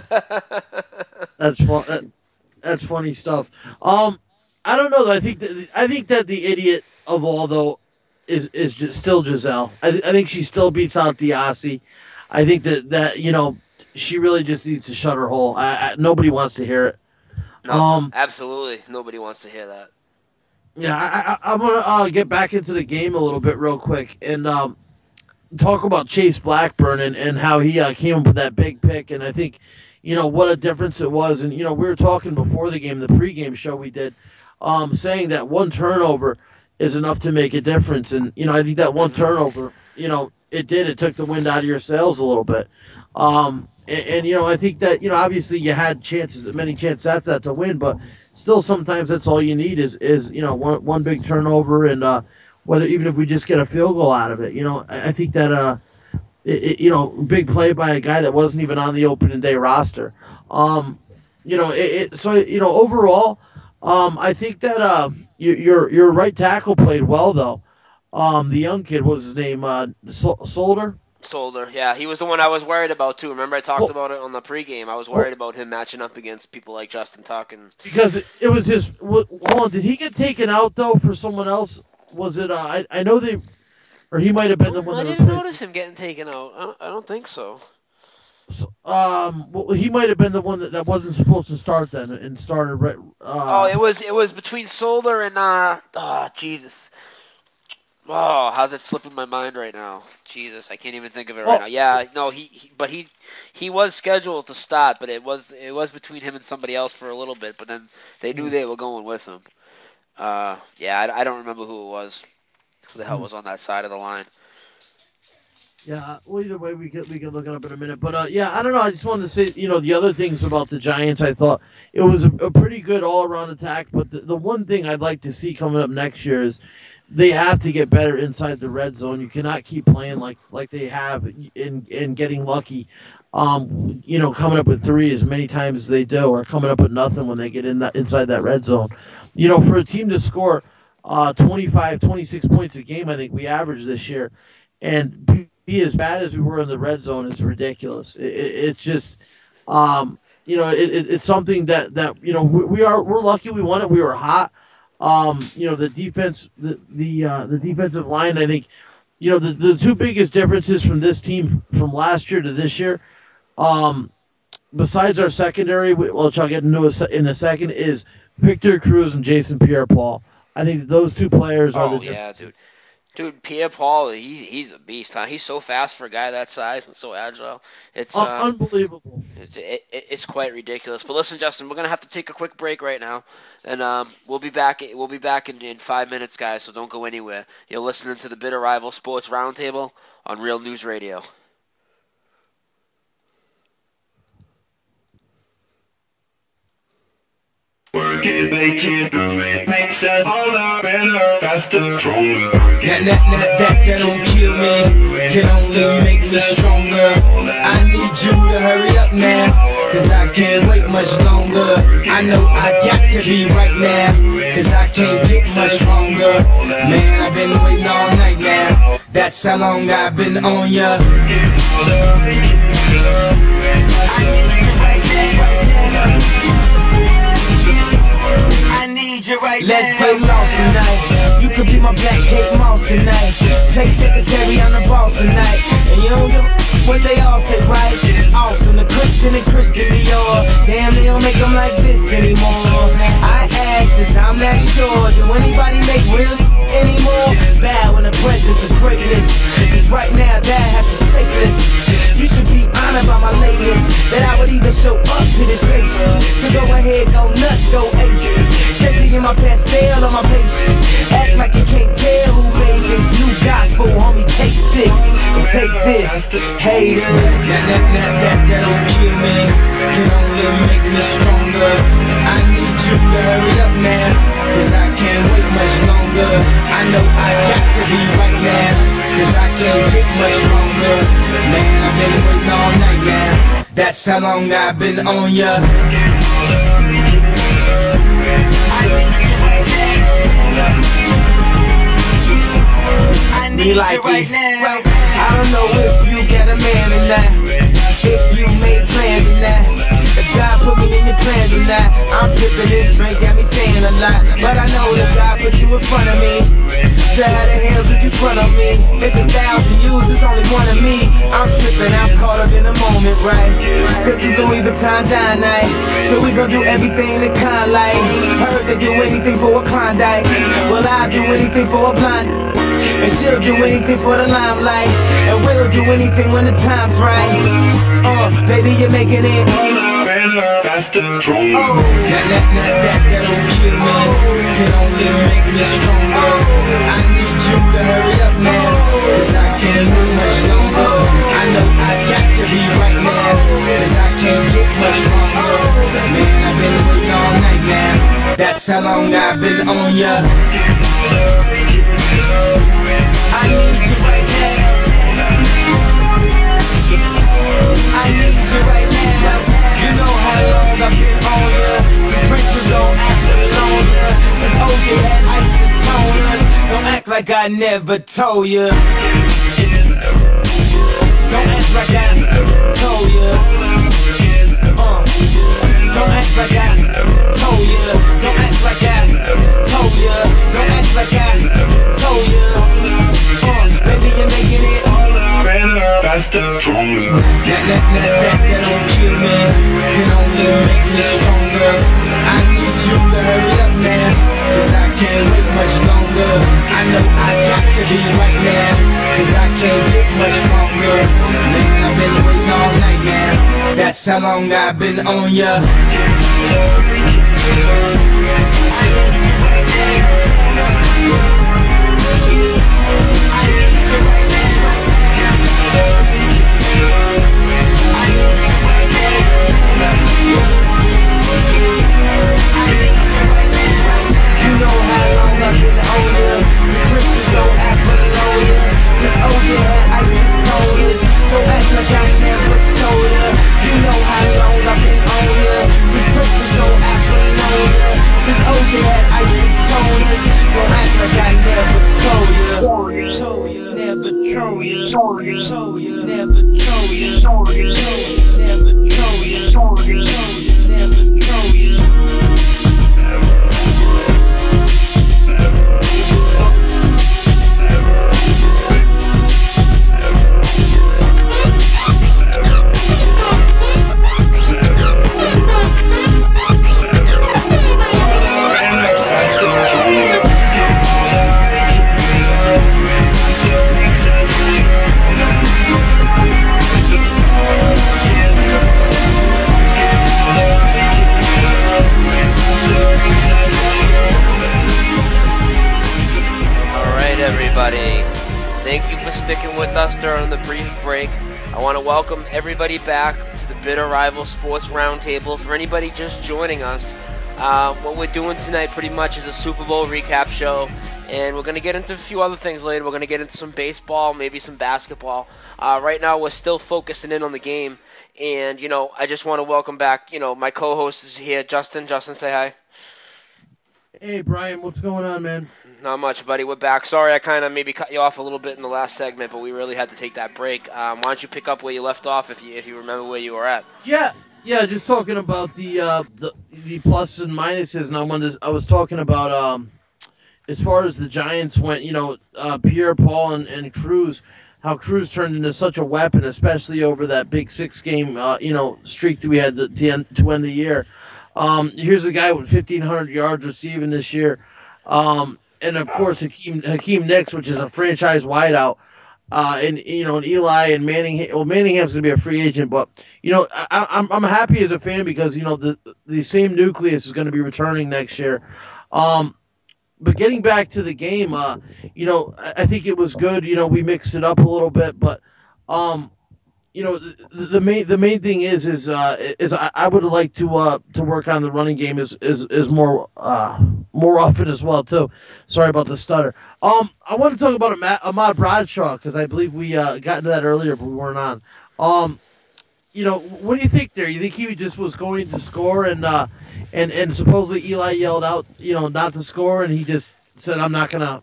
That's fun. That's funny stuff. I don't know. I think that the idiot of all though is just still Giselle. I think she still beats out Diassi. I think that she really just needs to shut her hole. Nobody wants to hear it. No, absolutely nobody wants to hear that. Yeah, I'm gonna get back into the game a little bit real quick and talk about Chase Blackburn and how he came up with that big pick. And I think, what a difference it was. And we were talking before the game, the pregame show we did, saying that one turnover is enough to make a difference. And I think that one turnover, it did. It took the wind out of your sails a little bit. And I think that obviously you had many chances after that to win, but still sometimes that's all you need is one big turnover, and whether even if we just get a field goal out of it, I think that big play by a guy that wasn't even on the opening day roster. So overall, I think that your right tackle played well though. The young kid, was his name, Solder. Solder, yeah, he was the one I was worried about too. Remember, I talked about it on the pregame. I was worried about him matching up against people like Justin Tuck and because it was his. Hold on, did he get taken out though for someone else? Was it? I know they, or he might have been the one. I didn't notice him getting taken out. I don't think so. Well, he might have been the one that wasn't supposed to start then and started. It was between Solder and Jesus. Oh, how's it slipping my mind right now? Jesus, I can't even think of it right now. Yeah, no, he was scheduled to start, but it was between him and somebody else for a little bit. But then they knew they were going with him. I don't remember who it was. Who the hell was on that side of the line? Yeah, well, either way, we can look it up in a minute. But, I don't know. I just wanted to say, the other things about the Giants, I thought it was a pretty good all-around attack. But the one thing I'd like to see coming up next year is they have to get better inside the red zone. You cannot keep playing like they have and getting lucky. Coming up with 3 as many times as they do, or coming up with nothing when they get inside that red zone. For a team to score 25, 26 points a game, I think we averaged this year, and be as bad as we were in the red zone is ridiculous. It's just, it's something that we're lucky we won it. We were hot. The defense, the defensive line, I think, the 2 biggest differences from this team from last year to this year, besides our secondary, which I'll get into in a second, is Victor Cruz and Jason Pierre-Paul. I think those 2 players are the differences. Dude, Pierre-Paul, he's a beast, huh? He's so fast for a guy that size and so agile. It's unbelievable. It's quite ridiculous. But listen, Justin, we're gonna have to take a quick break right now, and we'll be back. We'll be back in 5 minutes, guys. So don't go anywhere. You're listening to the Bitter Rival Sports Roundtable on Real News Radio. Work it, make it, do it, makes us harder, better, faster, stronger. That don't kill me, can only make me stronger. I need you to hurry up now, cause I can't wait much longer. I know I got to be right now, cause I can't get much longer. Man, I've been waiting all night now, that's how long I've been on ya. Let's get lost tonight. You could be my Black Kate Moss tonight. Play secretary on the boss tonight. And you don't give a what they all say, right? Awesome, the Christian and Christian Dior. Damn, they don't make them like this anymore. I ask this, I'm not sure. Do anybody make real anymore? Bow in the presence of greatness, cause right now that has to say this. You should be honored by my lateness, that I would even show up to this place. So go ahead, go nuts, go ace. Especially in my pastel on my page. Act like you can't tell who made this new gospel, homie. Take 6 and take this, haters. That don't kill me, can only make me stronger. I need you to hurry up now, cause I can't wait much longer. I know I got to be right now, cause I can't get much longer. Man, I've been waiting all night now, that's how long I've been on ya. Me like it. I don't know if you got a man or not, if you made plans or not, if God put me in your plans or not. I'm tripping, this drink got me saying a lot, but I know that God put you in front of me. So how the hell did you front of me? It's 1,000 yous, it's only one of me. I'm tripping, I'm caught up in the moment, right? Cause it's Louis Vuitton dine night, so we gon' do everything that kind like. Heard they do anything for a Klondike, well I'll do anything for a blind. And she'll do anything for the limelight, and we'll do anything when the time's right. Baby, you're making it better, faster, stronger. That don't kill me, can only make me stronger. I need you to hurry up now, cause I can't wait much longer. I know I got to be right now, cause I can't get much longer. Man, I've been waiting all night now, that's how long I've been on ya. I need you right now. I need you right now. You know how long I've been on ya, since Prince was on Apollonia, since OJ had isotoners. Don't act like I never told ya. Don't act like I told ya. Don't act like I told ya. Don't act like I told ya. Don't act like I told ya. Baby, you're making it better, faster, stronger. That don't kill me, can only make me stronger. I need you to hurry up now, cause I can't wait much longer. I know I got to be right now, cause I can't get much longer. Man, I've been waiting all night now, that's how long I've been on ya. You know how long I've been on ya, since Prince Sticking with us during the brief break. I want to welcome everybody back to the Bitter Rival Sports Roundtable. For anybody just joining us, what we're doing tonight pretty much is a Super Bowl recap show, and we're going to get into a few other things later. We're going to get into some baseball, maybe some basketball. Right now we're still focusing in on the game, and, I just want to welcome back, my co-host is here, Justin. Justin, say hi. Hey, Brian, what's going on, man? Not much, buddy. We're back. Sorry, I kind of maybe cut you off a little bit in the last segment, but we really had to take that break. Why don't you pick up where you left off if you remember where you were at? Yeah, just talking about the pluses and minuses, and I was talking about as far as the Giants went, Pierre Paul and Cruz, how Cruz turned into such a weapon, especially over that big 6-game streak that we had to end the year. Here's a guy with 1,500 yards receiving this year. And of course, Hakeem Nicks, which is a franchise wideout, and Eli and Manningham. Well, Manningham's going to be a free agent, but I'm happy as a fan because the same nucleus is going to be returning next year. But getting back to the game, I think it was good. We mixed it up a little bit, but the main thing is I would like to work on the running game is more often as well too. Sorry about the stutter. I want to talk about Ahmad Bradshaw because I believe we got into that earlier, but we weren't on. What do you think there? You think he just was going to score and supposedly Eli yelled out not to score and he just said I'm not gonna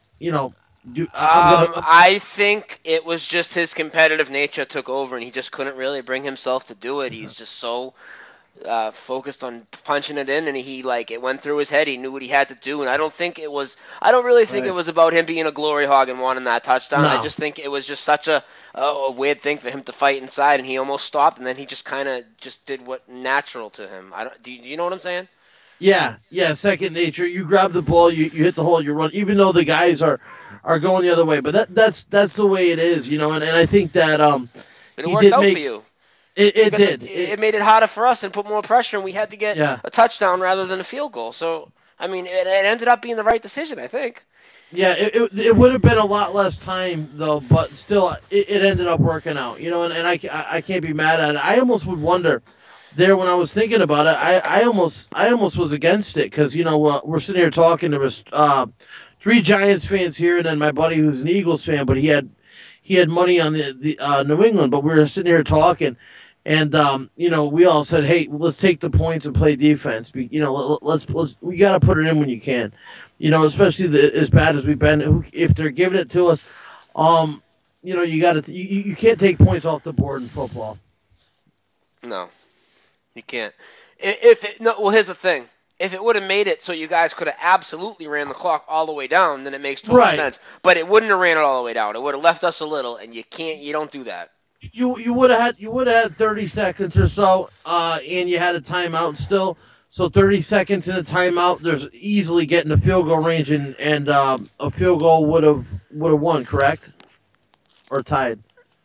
I think it was just his competitive nature took over, and he just couldn't really bring himself to do it. He's just so focused on punching it in, and it went through his head. He knew what he had to do, and I don't really think it was about him being a glory hog and wanting that touchdown. No. I just think it was just such a weird thing for him to fight inside, and he almost stopped, and then he just kind of just did what natural to him. Do you know what I'm saying? Yeah, second nature. You grab the ball, you hit the hole, you run, even though the guys are going the other way. But that's the way it is, and I think that it worked out for you. It did. It made it harder for us and put more pressure, and we had to get a touchdown rather than a field goal. So, I mean, it ended up being the right decision, I think. Yeah, it would have been a lot less time, though, but still, it ended up working out, and I can't be mad at it. I almost would wonder there when I was thinking about it, I almost was against it because we're sitting here talking. There was 3 Giants fans here, and then my buddy who's an Eagles fan, but he had money on the New England. But we were sitting here talking, and we all said, hey, let's take the points and play defense. We got to put it in when you can, especially as bad as we've been. If they're giving it to us, you can't take points off the board in football. No. You can't. Here's the thing. If it would have made it so you guys could have absolutely ran the clock all the way down, then it makes total sense. But it wouldn't have ran it all the way down. It would have left us a little, and you don't do that. You would have had 30 seconds or so, and you had a timeout still. So 30 seconds in a timeout, there's easily getting a field goal range, and a field goal would have won, correct? Or tied?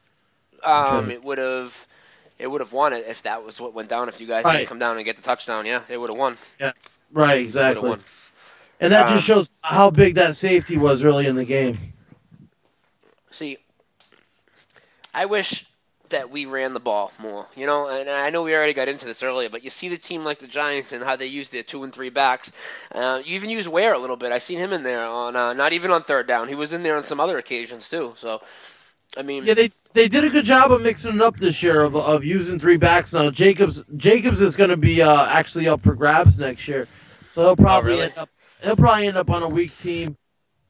It would have won it if that was what went down. If you guys didn't come down and get the touchdown, they would have won. Yeah, right, exactly. And that just shows how big that safety was really in the game. See, I wish that we ran the ball more, and I know we already got into this earlier, but you see the team like the Giants and how they use their 2 and 3 backs. You even use Ware a little bit. I seen him in there on not even on third down. He was in there on some other occasions too. So, I mean, yeah, they did a good job of mixing it up this year of using 3 backs now. Jacobs is going to be actually up for grabs next year, so he'll probably end up on a weak team.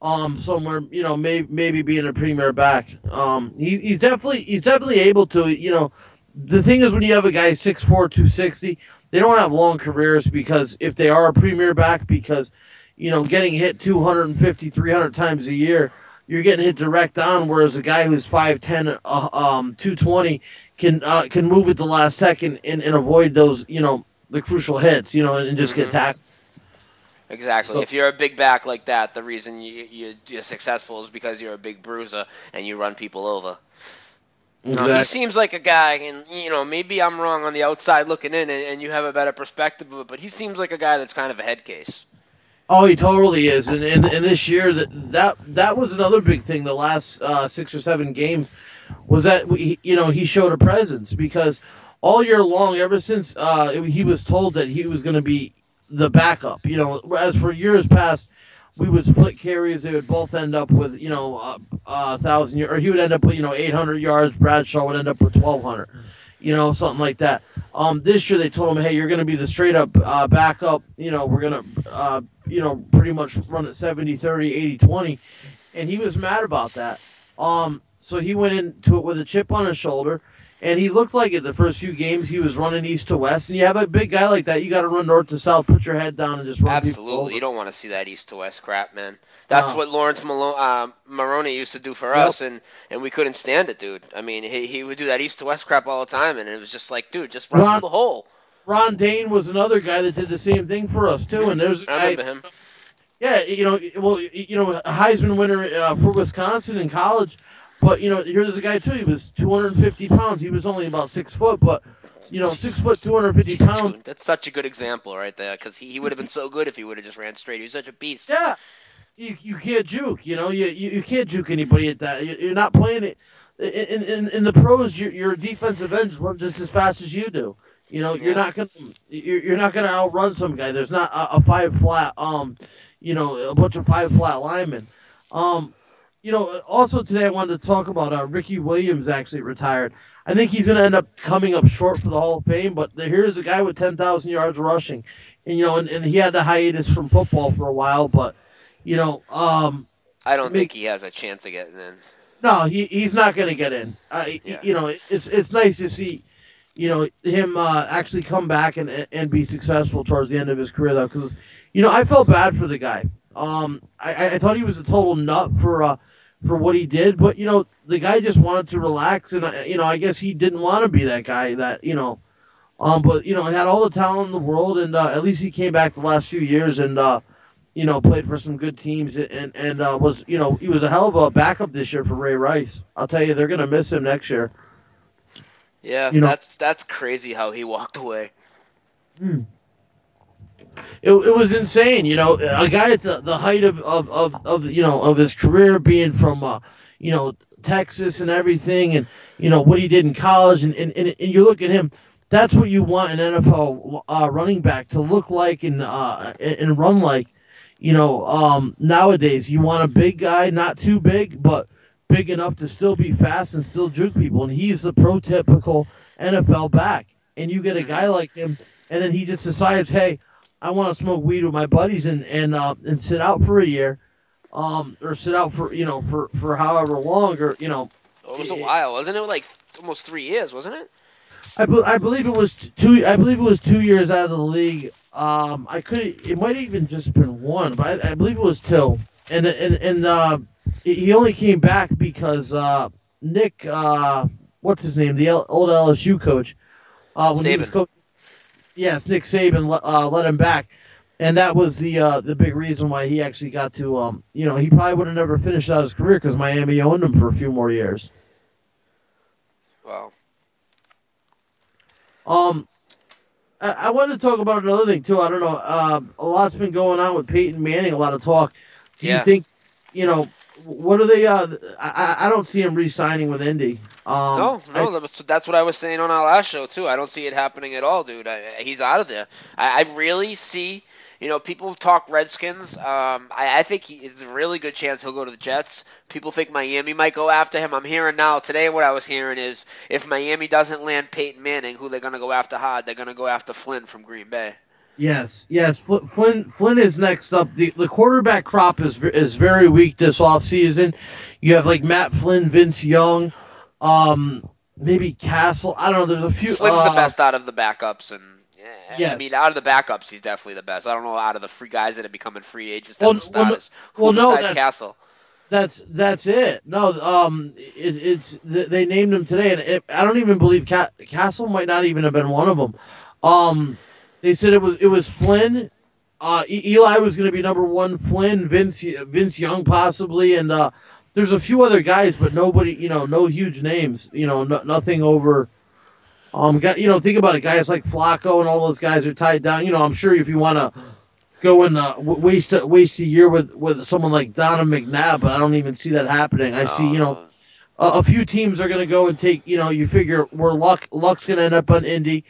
somewhere, maybe being a premier back. He's definitely able to, the thing is when you have a guy 6'4", 260, they don't have long careers because if they are a premier back, because, getting hit 250, 300 times a year, you're getting hit direct on, whereas a guy who's 5'10", 220 can move at the last second and avoid those, the crucial hits, and just get tackled. Exactly. So- If you're a big back like that, the reason you're successful is because you're a big bruiser and you run people over. No, he Exactly. seems like a guy, and maybe I'm wrong on the outside looking in, and you have a better perspective of it, but he seems like a guy that's kind of a head case. Oh, he totally is, and this year that was another big thing. The last 6 or 7 games was that he showed a presence, because all year long, ever since he was told that he was going to be the backup, as for years past, we would split carries. They would both end up with 1,000, or he would end up with 800 yards. Bradshaw would end up with 1,200, something like that. This year they told him, hey, you're going to be the straight up backup. We're going to pretty much run it 70-30, 80-20, and he was mad about that. So he went into it with a chip on his shoulder, and he looked like it the first few games. He was running east to west, and you have a big guy like that, you got to run north to south, put your head down, and just run people over. Absolutely. You don't want to see that east to west crap, man. That's what Lawrence Maroney used to do for us, and we couldn't stand it, dude. I mean, he would do that east to west crap all the time, and it was just like, dude, just run through the hole. Ron Dane was another guy that did the same thing for us too, and there's a guy, I remember him. yeah, Heisman winner for Wisconsin in college, but here's a guy too. He was 250 pounds. He was only about 6 foot, but 6 foot, 250 pounds. Dude, that's such a good example right there, because he would have been so good if he would have just ran straight. He was such a beast. Yeah, you can't juke. You can't juke anybody at that. You're not playing it in the pros. Your defensive ends run just as fast as you do. You're not gonna outrun some guy. There's not a 5 flat. A bunch of 5 flat linemen. Also today I wanted to talk about Ricky Williams actually retired. I think he's going to end up coming up short for the Hall of Fame, but here's a guy with 10,000 yards rushing, and he had the hiatus from football for a while, but I don't think he has a chance of getting in. No, he's not going to get in. It's nice to see him actually come back and be successful towards the end of his career, though, because I felt bad for the guy. I thought he was a total nut for what he did, but the guy just wanted to relax, and I guess he didn't want to be that guy that but had all the talent in the world, and at least he came back the last few years and played for some good teams, and was he was a hell of a backup this year for Ray Rice. I'll tell you, they're gonna miss him next year. Yeah, that's crazy how he walked away. It was insane, a guy at the height of his career, being from Texas and everything, and what he did in college, and you look at him. That's what you want an NFL running back to look like and run like. Nowadays you want a big guy, not too big, but big enough to still be fast and still juke people, and he's the prototypical NFL back. And you get a guy like him, and then he just decides, hey, I want to smoke weed with my buddies and sit out for a year, or sit out for for however long, or It was a while, wasn't it? Like almost 3 years, wasn't it? I believe it was 2. I believe it was 2 years out of the league. It might have even just been 1, but I believe it was 2. And he only came back because Nick, what's his name, the old LSU coach, when he was coach. Yes, Nick Saban let him back, and that was the big reason why he actually got to he probably would have never finished out his career because Miami owned him for a few more years. Wow. I wanted to talk about another thing too. I don't know. A lot's been going on with Peyton Manning. A lot of talk. Do you think? What are they? I don't see him re-signing with Indy. No, that's what I was saying on our last show too. I don't see it happening at all, dude. He's out of there. I really see. People talk Redskins. I think it's a really good chance he'll go to the Jets. People think Miami might go after him. I'm hearing now today. What I was hearing is if Miami doesn't land Peyton Manning, who they're gonna go after hard, they're gonna go after Flynn from Green Bay. Yes. Flynn is next up. The quarterback crop is very weak this offseason. You have like Matt Flynn, Vince Young, maybe Castle. I don't know. There's a few. Flynn's the best out of the backups, and Yes. I mean, out of the backups, he's definitely the best. I don't know out of the free guys that are becoming free agents. Well, That's the status. well, Who no, besides Castle? That's it. No, they named him today, and I don't even believe Castle might not even have been one of them. They said it was Flynn. Eli was going to be number one. Flynn, Vince Young possibly, and there's a few other guys, but nobody, no huge names. Nothing over. Think about it. Guys like Flacco and all those guys are tied down. I'm sure if you want to go and waste a year with someone like Donovan McNabb, but I don't even see that happening. I see, a few teams are going to go and take. You figure where Luck's going to end up on Indy.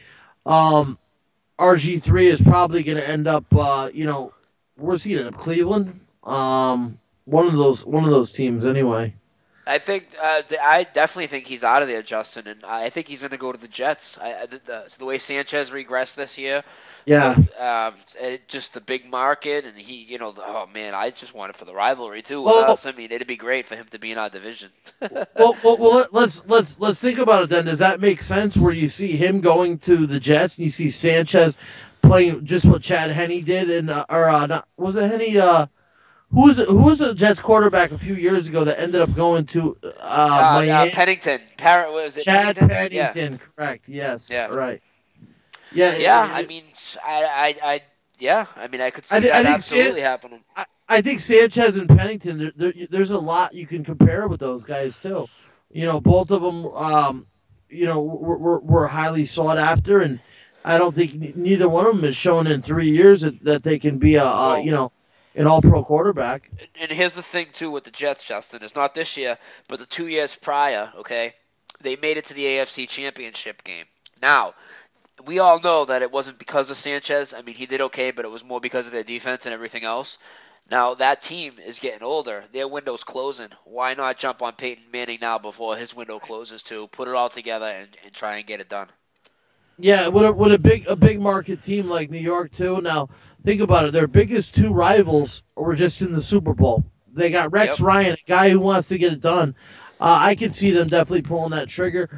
RG3 is probably going to end up, where's he end up? Cleveland. One of those teams anyway. I think I definitely think he's out of there, Justin, and I think he's going to go to the Jets. The way Sanchez regressed this year, yeah, just the big market, and he, oh man, I just want it for the rivalry too. With Well- us, I mean, it'd be great for him to be in our division. well, let's think about it then. Does that make sense? Where you see him going to the Jets, and you see Sanchez playing just what Chad Henne did, and was it Henne? Who was the Jets quarterback a few years ago that ended up going to Miami? Pennington. Was it Chad Pennington? Pennington, correct? Yes, Yeah. right. Yeah, Yeah, I mean, I could see that absolutely happening. I think Sanchez and Pennington. There's a lot you can compare with those guys too. Both of them, were highly sought after, and I don't think neither one of them has shown in 3 years that they can be an all-pro quarterback. And here's the thing, too, with the Jets, Justin. It's not this year, but the 2 years prior, okay, they made it to the AFC Championship game. Now, we all know that it wasn't because of Sanchez. I mean, he did okay, but it was more because of their defense and everything else. Now, that team is getting older. Their window's closing. Why not jump on Peyton Manning now before his window closes, too? Put it all together and try and get it done. Yeah, with a big market team like New York, too. Now, think about it. Their biggest two rivals were just in the Super Bowl. They got Rex Ryan, a guy who wants to get it done. I could see them definitely pulling that trigger.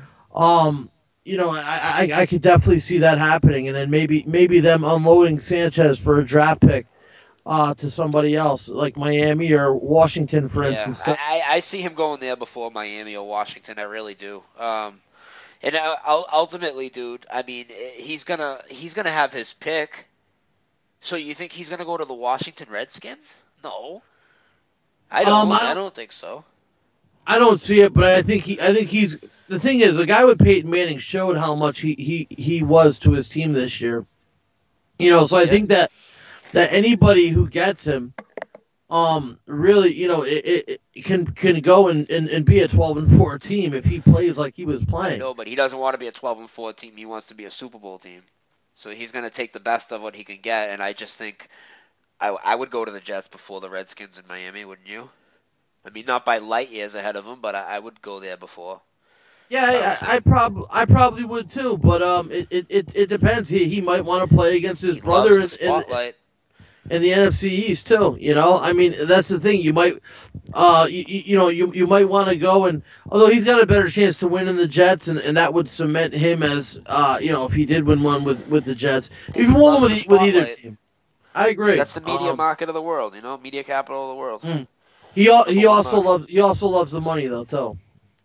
I could definitely see that happening, and then maybe them unloading Sanchez for a draft pick to somebody else, like Miami or Washington, for instance. I see him going there before Miami or Washington. I really do. And ultimately, dude, I mean, he's gonna have his pick. So you think he's gonna go to the Washington Redskins? No, I don't think so. I don't see it, but I think he's. The thing is, a guy with Peyton Manning showed how much he was to his team this year. So I think that anybody who gets him, really, it can go and be a 12-4 team if he plays like he was playing. No, but he doesn't want to be a 12-4 team. He wants to be a Super Bowl team. So he's going to take the best of what he can get, and I just think I would go to the Jets before the Redskins in Miami, wouldn't you? I mean, not by light years ahead of him, but I would go there before. Yeah, I probably would too, but it depends. He might want to play against his brother in the NFC East too. I mean, that's the thing. You might, you might want to go, and although he's got a better chance to win in the Jets, and that would cement him as, if he did win one with the Jets, if he won with either team. I agree. That's the media market of the world, media capital of the world. He also loves the money though too.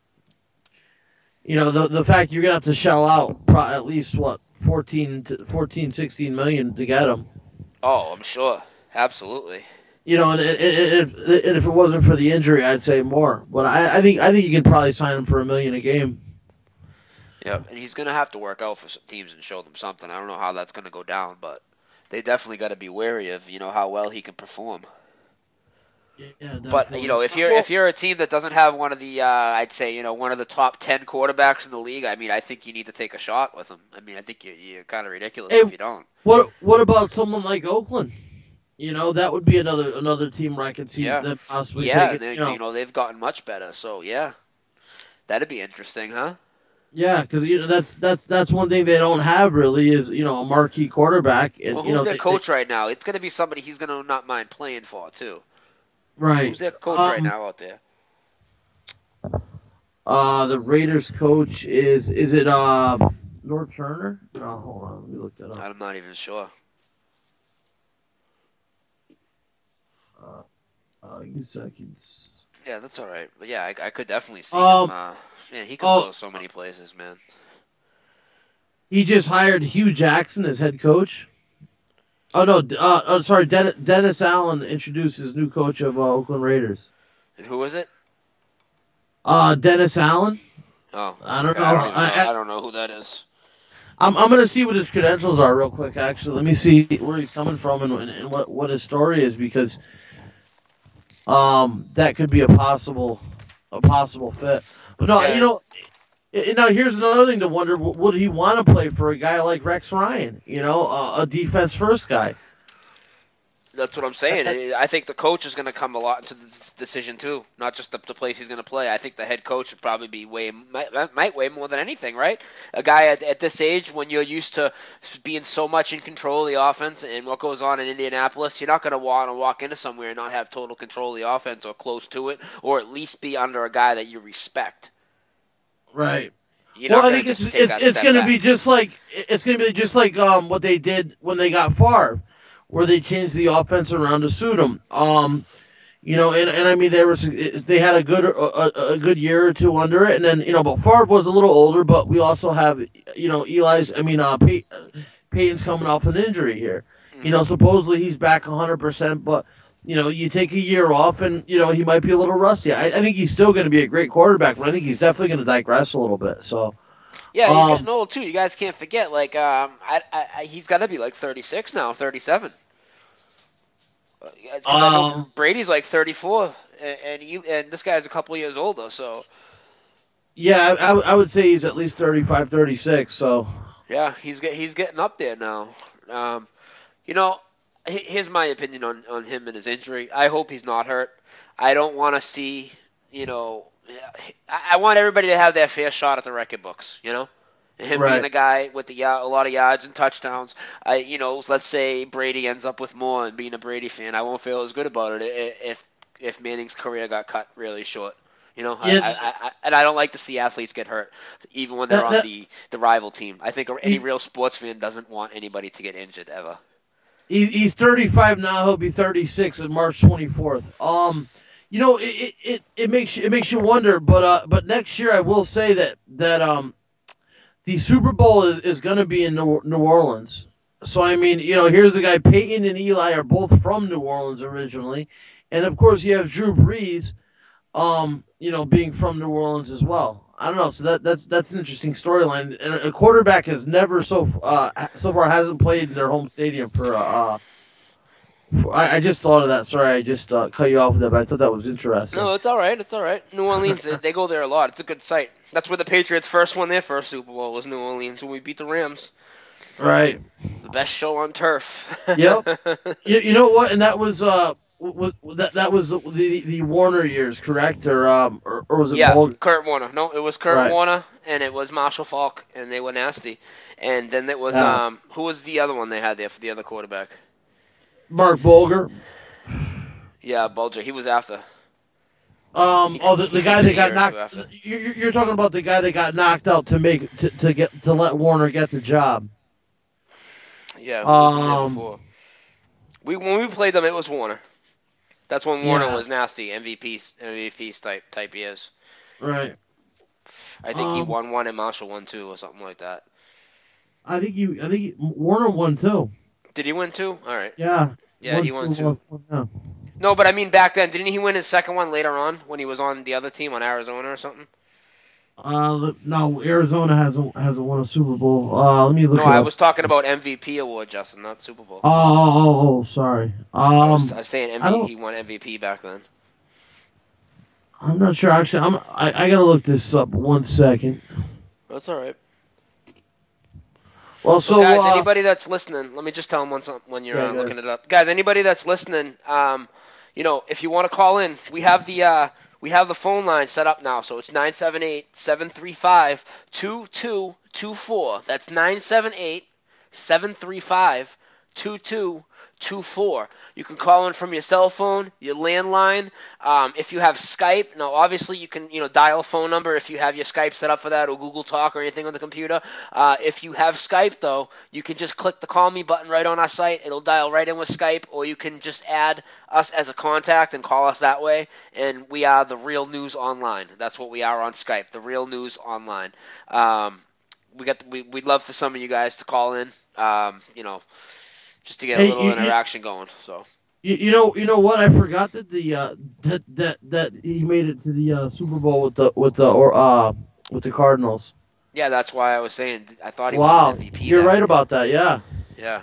The fact you're gonna have to shell out at least 14, 16 million to get him. Oh, I'm sure. Absolutely. And if it wasn't for the injury, I'd say more. But I think you can probably sign him for $1 million a game. Yeah, and he's gonna have to work out for some teams and show them something. I don't know how that's gonna go down, but they definitely got to be wary of how well he can perform. Yeah, but if you're a team that doesn't have one of the I'd say one of the top 10 quarterbacks in the league, I mean I think you need to take a shot with him. I mean I think you're kind of ridiculous if you don't. What about someone like Oakland? That would be another team where I could see them possibly taking. They've gotten much better. So yeah, that'd be interesting, huh? Yeah, because that's one thing they don't have really is a marquee quarterback, and Well, who's their coach right now? It's going to be somebody he's going to not mind playing for too. right. Who's their coach right now out there? The Raiders coach is it North Turner? No, hold on, let me look that up. I'm not even sure. Give me seconds. Yeah, that's all right. But yeah, I could definitely see Um, him. Man, he could go so many places, man. He just hired Hugh Jackson as head coach. Oh no, sorry, Dennis Allen introduced his new coach of Oakland Raiders. And who was it? Dennis Allen. Oh, I don't know. I don't know who that is. I'm gonna see what his credentials are real quick. Actually, let me see where he's coming from and what his story is, because that could be a possible fit. But no, Yeah. now here's another thing to wonder: would he want to play for a guy like Rex Ryan? A defense first guy. That's what I'm saying. I think the coach is going to come a lot into this decision too, not just the place he's going to play. I think the head coach would probably be might weigh more than anything, right? A guy at this age, when you're used to being so much in control of the offense and what goes on in Indianapolis, you're not going to want to walk into somewhere and not have total control of the offense or close to it, or at least be under a guy that you respect. Right. Well, I think it's going to be just like what they did when they got Favre, where they changed the offense around to suit him. And I mean they had a good year or two under it, and then but Favre was a little older, but we also have Peyton's coming off an injury here. Supposedly he's back 100%, but you take a year off and he might be a little rusty. I think he's still going to be a great quarterback, but I think he's definitely going to digress a little bit. So yeah, he's getting old too. You guys can't forget, like he's got to be like 36 now, 37. I know Brady's like 34, and this guy's a couple years older. So yeah, I would say he's at least 35, 36. So yeah, he's getting up there now. Here's my opinion on him and his injury. I hope he's not hurt. I don't want to see, I want everybody to have their fair shot at the record books, Him being a guy with a lot of yards and touchdowns. Let's say Brady ends up with more, and being a Brady fan, I won't feel as good about it if Manning's career got cut really short. And I don't like to see athletes get hurt, even when they're on the rival team. I think any real sports fan doesn't want anybody to get injured ever. He's 35 now. He'll be 36 on March 24th. It makes you wonder, but next year I will say that the Super Bowl is going to be in New Orleans. So I mean, here's a guy. Peyton and Eli are both from New Orleans originally, and of course you have Drew Brees, being from New Orleans as well. I don't know. So that's an interesting storyline. And a quarterback has never so far hasn't played in their home stadium for. I just thought of that. Sorry, I just cut you off with that, but I thought that was interesting. No, it's all right. It's all right. New Orleans, they go there a lot. It's a good site. That's where the Patriots first won their first Super Bowl, was New Orleans, when we beat the Rams. Right. The best show on turf. Yep. You know what? And that was that was the Warner years, correct? Or was it? Kurt Warner. No, it was Kurt Warner, and it was Marshall Faulk, and they were nasty. And then it was who was the other one they had there for the other quarterback? Mark Bulger. Yeah, Bulger. He was after. The guy that got knocked. You're talking about the guy that got knocked out to let Warner get the job. Yeah. When we played them, it was Warner. That's when Warner was nasty. MVP type years. Right. I think he won one and Marshall won two or something like that. I think Warner won two. Did he win two? All right. Yeah. Yeah, he won two. No, but I mean back then, didn't he win his second one later on when he was on the other team on Arizona or something? No, Arizona hasn't won a Super Bowl. Let me look. No, I was talking about MVP award, Justin, not Super Bowl. Oh, sorry. I was saying MVP. He won MVP back then. I'm not sure. Actually, I gotta look this up. 1 second. That's all right. Well, so guys, anybody that's listening, let me just tell them when you're looking it up. Guys, anybody that's listening, if you want to call in, we have the we have the phone line set up now, so it's 978-735-2224. That's 978-735-2224. You can call in from your cell phone, your landline. If you have Skype, now obviously you can dial a phone number if you have your Skype set up for that, or Google Talk or anything on the computer. If you have Skype though, you can just click the call me button right on our site. It'll dial right in with Skype, or you can just add us as a contact and call us that way. And we are the Real News Online. That's what we are on Skype, the Real News Online. We'd love for some of you guys to call in. Just to get a little interaction going. So you know what? I forgot that that he made it to the Super Bowl with the Cardinals. Yeah, that's why I was saying I thought he won MVP. You're right about that. Yeah. Yeah.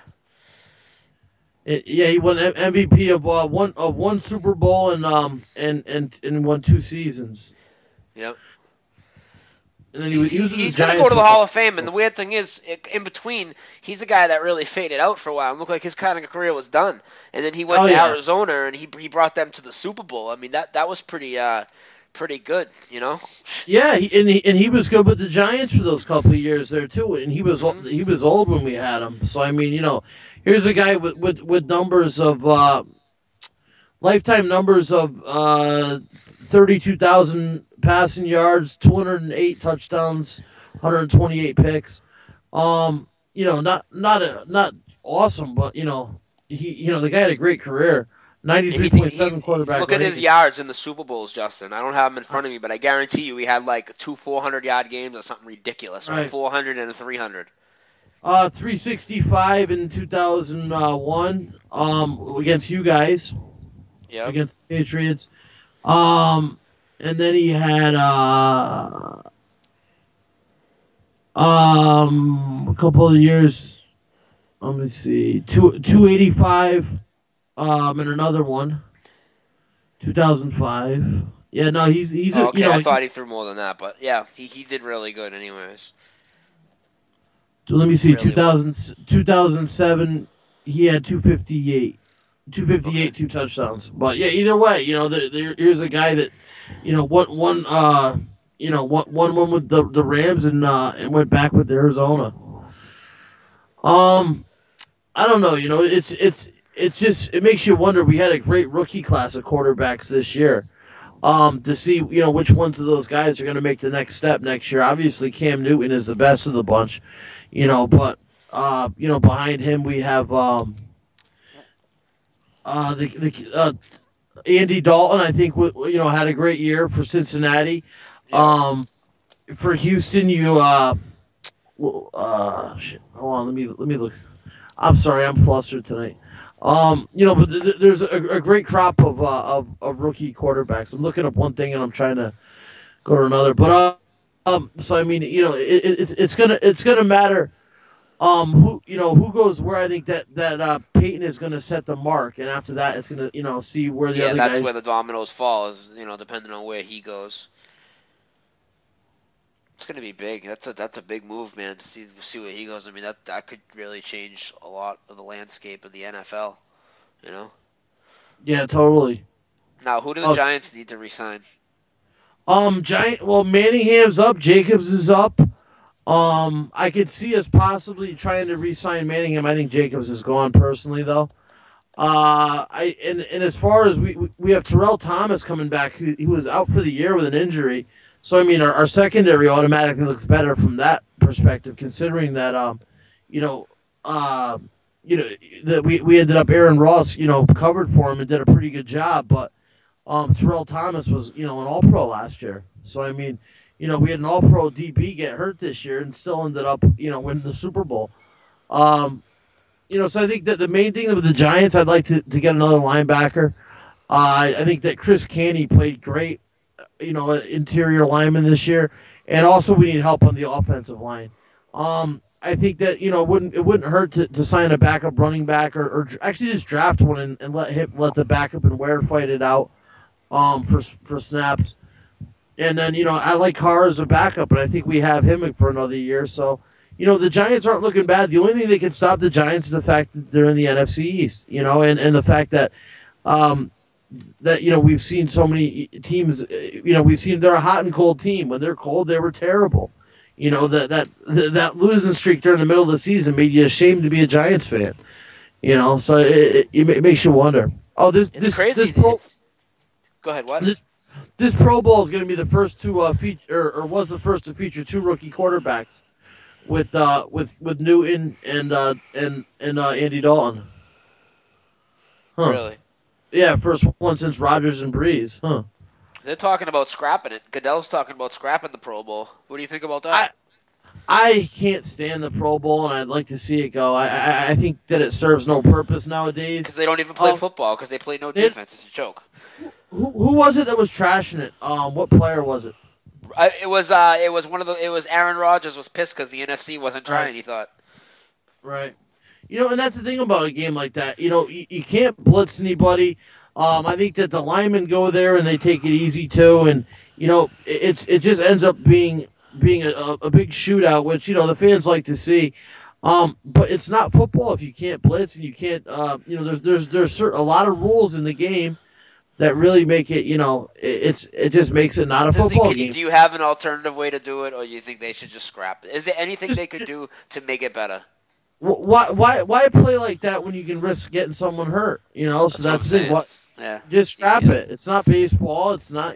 He won MVP of one Super Bowl and won 2 seasons. Yep. And then he's going to go to the Hall of Fame, and the weird thing is, in between, he's a guy that really faded out for a while and looked like his kind of career was done. And then he went to Arizona, and he brought them to the Super Bowl. I mean, that was pretty good, Yeah, he was good with the Giants for those couple of years there too, and he was old when we had him. So I mean, here's a guy with numbers of lifetime numbers of 32,000 passing yards, 208 touchdowns, 128 picks. Not awesome, but he the guy had a great career. 93.7 quarterback. Look at his yards in the Super Bowls, Justin. I don't have them in front of me, but I guarantee you he had like 2 400-yard games or something ridiculous, right? 400 and a 300. 365 in 2001 against you guys. Yeah. Against the Patriots. And then he had a couple of years. Let me see, 285, and another one, 2005. Yeah, no, he's okay. I thought he threw more than that, but yeah, he did really good, anyways. So let me see, really 2007, he had 258. 258, 2 touchdowns. But yeah, either way, here's a guy that, won with the Rams and went back with Arizona. I don't know, it's just, it makes you wonder. We had a great rookie class of quarterbacks this year. To see, which ones of those guys are going to make the next step next year. Obviously, Cam Newton is the best of the bunch, but behind him we have Andy Dalton. I think had a great year for Cincinnati. Yeah. For Houston, shit. Hold on, let me look. I'm sorry, I'm flustered tonight. But there's a great crop of rookie quarterbacks. I'm looking up one thing and I'm trying to go to another. But so I mean, it's gonna matter. Who goes where. I think that Peyton is gonna set the mark, and after that, it's gonna see where the other guys. Yeah, that's where the dominoes fall. Is depending on where he goes. It's gonna be big. That's a big move, man. To see where he goes. I mean, that could really change a lot of the landscape of the NFL. Yeah, totally. Now, who do the Giants need to resign? Manningham's up. Jacobs is up. I could see us possibly trying to re-sign Manningham. I think Jacobs is gone personally, though. And as far as we have Terrell Thomas coming back, he was out for the year with an injury. So I mean, our secondary automatically looks better from that perspective, considering that that we ended up Aaron Ross covered for him and did a pretty good job, but Terrell Thomas was an All-Pro last year. So I mean. We had an All-Pro DB get hurt this year and still ended up, winning the Super Bowl. So I think that the main thing with the Giants, I'd like to get another linebacker. I think that Chris Canty played great, interior lineman this year, and also we need help on the offensive line. I think that it wouldn't hurt to sign a backup running back or actually just draft one and let the backup and Ware fight it out for snaps. And then, I like Carr as a backup, and I think we have him for another year. So, the Giants aren't looking bad. The only thing that can stop the Giants is the fact that they're in the NFC East, and the fact that, that we've seen so many teams. We've seen they're a hot and cold team. When they're cold, they were terrible. That losing streak during the middle of the season made you ashamed to be a Giants fan. So it makes you wonder. Oh, this Go ahead. What? This Pro Bowl is going to be the first to feature, or was the first to feature 2 rookie quarterbacks, with Newton and Andy Dalton. Huh. Really? Yeah, first one since Rodgers and Breeze. Huh. They're talking about scrapping it. Goodell's talking about scrapping the Pro Bowl. What do you think about that? I can't stand the Pro Bowl, and I'd like to see it go. I think that it serves no purpose nowadays. Because they don't even play football, because they play no defense. It's a joke. Who was it that was trashing it? What player was it? It was Aaron Rodgers was pissed because the NFC wasn't trying. He thought. Right. And that's the thing about a game like that. You can't blitz anybody. I think that the linemen go there and they take it easy too, and it just ends up being a big shootout, which the fans like to see. But it's not football if you can't blitz and you can't. There's a lot of rules in the game that really make it. It just makes it not a football game. Do you have an alternative way to do it, or you think they should just scrap it? Is there anything they could do to make it better? Why play like that when you can risk getting someone hurt? So that's the thing. Yeah. Just scrap it. It's not baseball. It's not.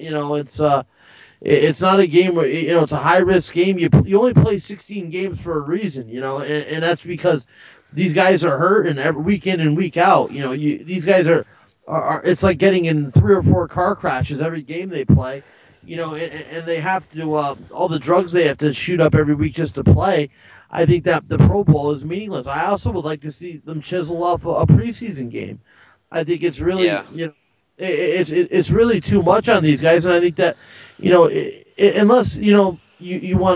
It's not a game where it's a high risk game. You only play 16 games for a reason. And that's because these guys are hurt, and every week in and week out. These guys are. It's like getting in 3 or 4 car crashes every game they play. And they have to all the drugs they have to shoot up every week just to play. I think that the Pro Bowl is meaningless. I also would like to see them chisel off a preseason game. I think it's really, it's really too much on these guys, and I think that, unless you want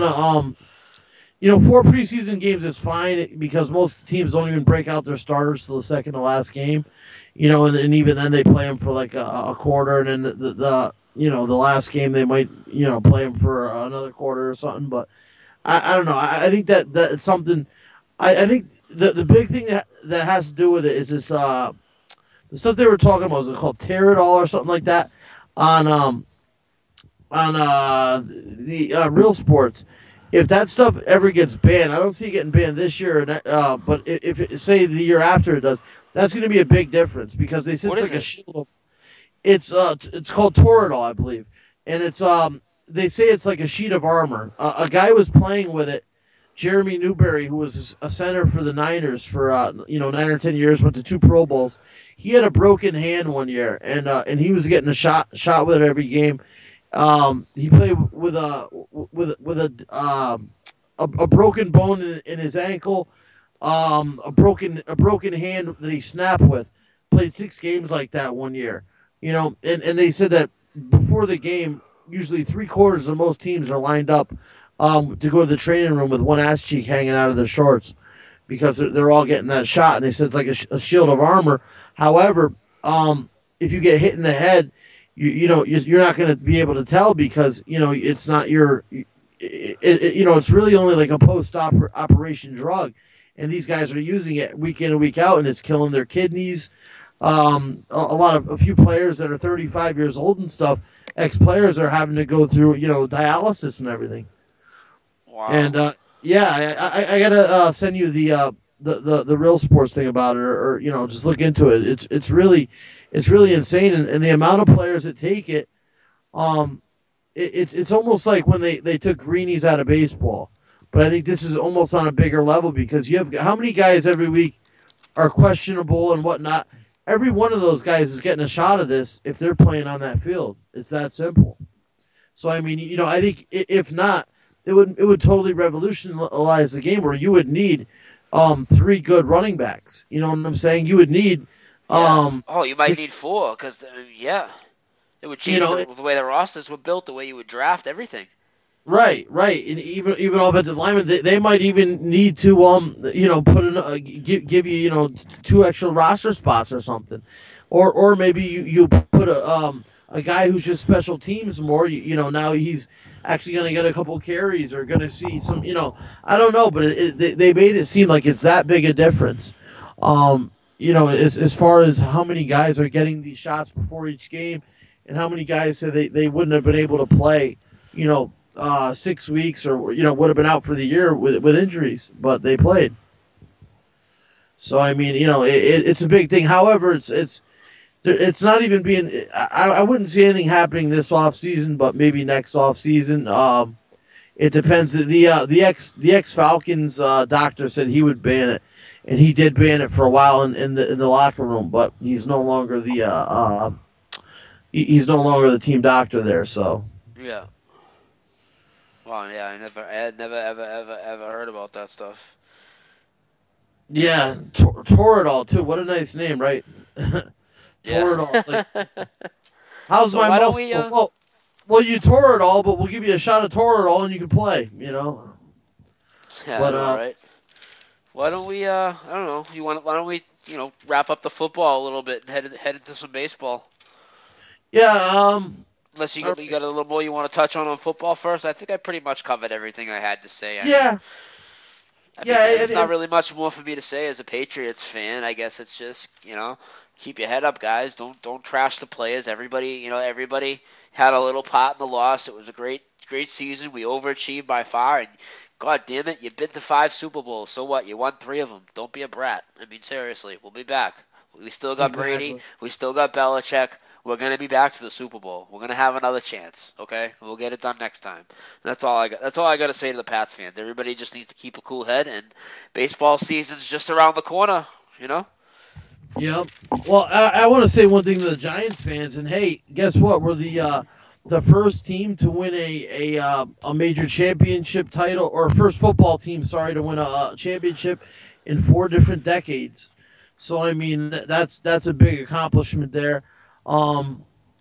to, 4 preseason games is fine because most teams don't even break out their starters till the second to last game, and even then they play them for like a quarter, and then the last game they might play them for another quarter or something, but. I don't know. I think that it's something. I think the big thing that has to do with it is this the stuff they were talking about. Is it called Teradol or something like that on the Real Sports? If that stuff ever gets banned, I don't see it getting banned this year. But if it, say the year after it does, that's going to be a big difference because they said it's like a shield. It's called Toradol, I believe, and it's They say it's like a sheet of armor. A guy was playing with it, Jeremy Newberry, who was a center for the Niners for 9 or 10 years, went to 2 Pro Bowls. He had a broken hand one year, and he was getting a shot with it every game. He played with a broken bone in his ankle, a broken hand that he snapped with. Played 6 games like that one year, and they said that before the game. Usually 3/4 of most teams are lined up to go to the training room with one ass cheek hanging out of their shorts because they're all getting that shot. And they said it's like a shield of armor. However, if you get hit in the head, you're not going to be able to tell because it's not your. It's really only like a post-operation drug, and these guys are using it week in and week out, and it's killing their kidneys. A few players that are 35 years old and stuff. Ex-players are having to go through, dialysis and everything. Wow. And I gotta send you the Real Sports thing about it, or just look into it. It's really insane, and the amount of players that take it, it's almost like when they took greenies out of baseball. But I think this is almost on a bigger level because you have how many guys every week are questionable and whatnot. Every one of those guys is getting a shot of this if they're playing on that field. It's that simple. So I mean, I think if not, it would totally revolutionize the game where you would need 3 good running backs. You know what I'm saying? You would need you might need 4 because it would change the way the rosters were built, the way you would draft everything. Right, and even offensive linemen, they might even need to put in give you 2 extra roster spots or something, or maybe you put a guy who's just special teams more. Now he's actually going to get a couple carries or going to see some. I don't know, but they made it seem like it's that big a difference. as far as how many guys are getting these shots before each game, and how many guys said they wouldn't have been able to play, 6 weeks or would have been out for the year with injuries, but they played. So I mean, it's a big thing. However, it's not even being. I wouldn't see anything happening this off season, but maybe next off season. It depends. The ex Falcons doctor said he would ban it, and he did ban it for a while in the locker room. But he's no longer the team doctor there. So yeah. Well, yeah, I had never ever heard about that stuff. Yeah, Toradol too. What a nice name, right? Toradol. Like, how's so my muscle? Well, you tore it all, but we'll give you a shot of Toradol and you can play. Yeah, but right. Why don't we? I don't know. Why don't we? Wrap up the football a little bit and head into some baseball. Yeah. Unless you got a little more you want to touch on football first. I think I pretty much covered everything I had to say. There's not really much more for me to say as a Patriots fan. I guess it's just keep your head up, guys. Don't trash the players. Everybody had a little part in the loss. It was a great season. We overachieved by far, and God damn it, you've been to 5 Super Bowls. So what? You won 3 of them. Don't be a brat. I mean, seriously, we'll be back. We still got Brady. We still got Belichick. We're gonna be back to the Super Bowl. We're gonna have another chance. Okay, we'll get it done next time. That's all I got. That's all I got to say to the Pats fans. Everybody just needs to keep a cool head, and baseball season's just around the corner. Yep. Well, I want to say one thing to the Giants fans, and hey, guess what? We're the first team to win a major championship title, or first football team, to win a championship in 4 different decades. So I mean, that's a big accomplishment there. So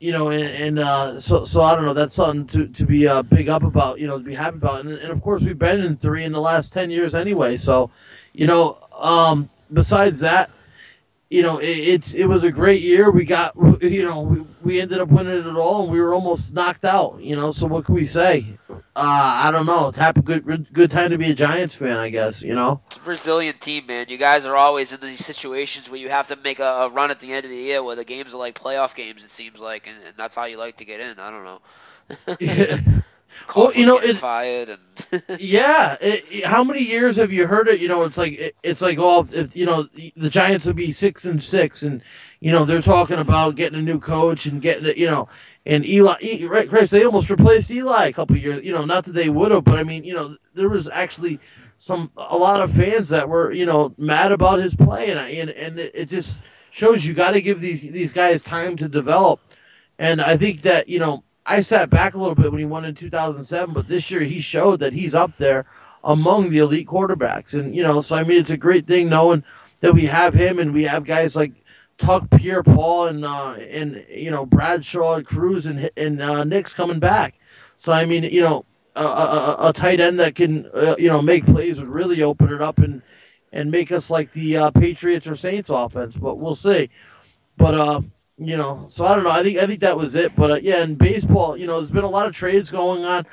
I don't know. That's something to be big up about. To be happy about, and of course we've been in 3 in the last 10 years anyway. So, besides that. It was a great year. We got, we ended up winning it all, and we were almost knocked out. So what can we say? I don't know. It's a good time to be a Giants fan, I guess. It's a Brazilian team, man. You guys are always in these situations where you have to make a run at the end of the year, where the games are like playoff games. It seems like, and that's how you like to get in. I don't know. Yeah. Well, it's fired and yeah. How many years have you heard it? It's like if the Giants would be 6-6, and they're talking about getting a new coach and getting it, and Eli, right? Chris, they almost replaced Eli a couple of years. Not that they would have, but I mean, there was actually a lot of fans that were mad about his play, and it just shows you got to give these guys time to develop, and I think that I sat back a little bit when he won in 2007, but this year he showed that he's up there among the elite quarterbacks. And, so I mean, it's a great thing knowing that we have him and we have guys like Tuck, Pierre-Paul, and Bradshaw and Cruz and Nix coming back. So, I mean, a tight end that can, make plays would really open it up and make us like the Patriots or Saints offense, but we'll see. But, so I don't know. I think that was it. But in baseball, there's been a lot of trades going on.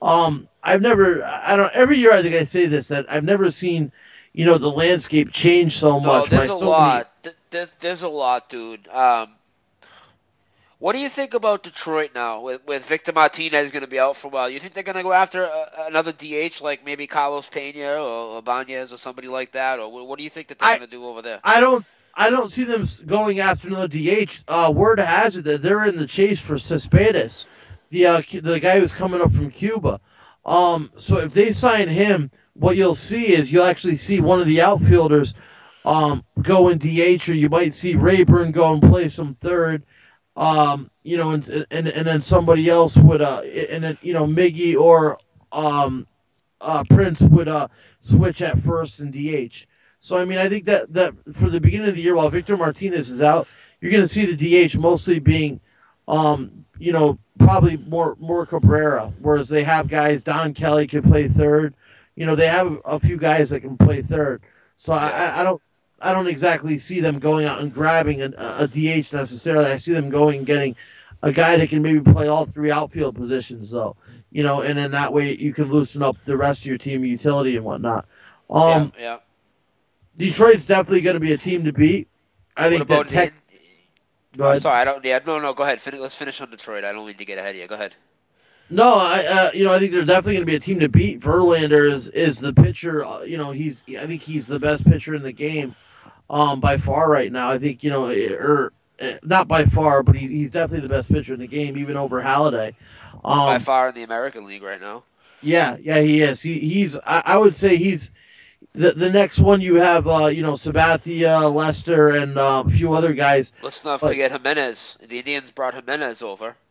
Every year I think I say this, that I've never seen, the landscape change so much. There's a lot. There's a lot, dude. What do you think about Detroit now with Victor Martinez going to be out for a while? You think they're going to go after another DH like maybe Carlos Pena or Ibanez or somebody like that? Or what do you think that they're going to do over there? I don't see them going after another DH. Word has it that they're in the chase for Cespedes, the guy who's coming up from Cuba. So if they sign him, what you'll see is you'll actually see one of the outfielders go in DH, or you might see Rayburn go and play some third. And then somebody else would, and then Miggy or Prince would switch at first in DH. So I mean, I think that for the beginning of the year, while Victor Martinez is out, you're going to see the DH mostly being, probably more Cabrera, whereas they have guys. Don Kelly can play third. They have a few guys that can play third. So yeah. I don't exactly see them going out and grabbing a DH necessarily. I see them going and getting a guy that can maybe play all 3 outfield positions, though. And then that way you can loosen up the rest of your team utility and whatnot. Detroit's definitely going to be a team to beat. I think that Tech. Go ahead. Sorry, I don't. Yeah, no. Go ahead. Let's finish on Detroit. I don't mean to get ahead of you. Go ahead. No, I think there's definitely going to be a team to beat. Verlander is the pitcher. I think he's the best pitcher in the game, by far right now. I think not by far, but he's definitely the best pitcher in the game, even over Halladay. By far in the American League right now. Yeah, he is. He's. I would say he's the next one. You have Sabathia, Lester, and a few other guys. Let's not forget Jimenez. The Indians brought Jimenez over.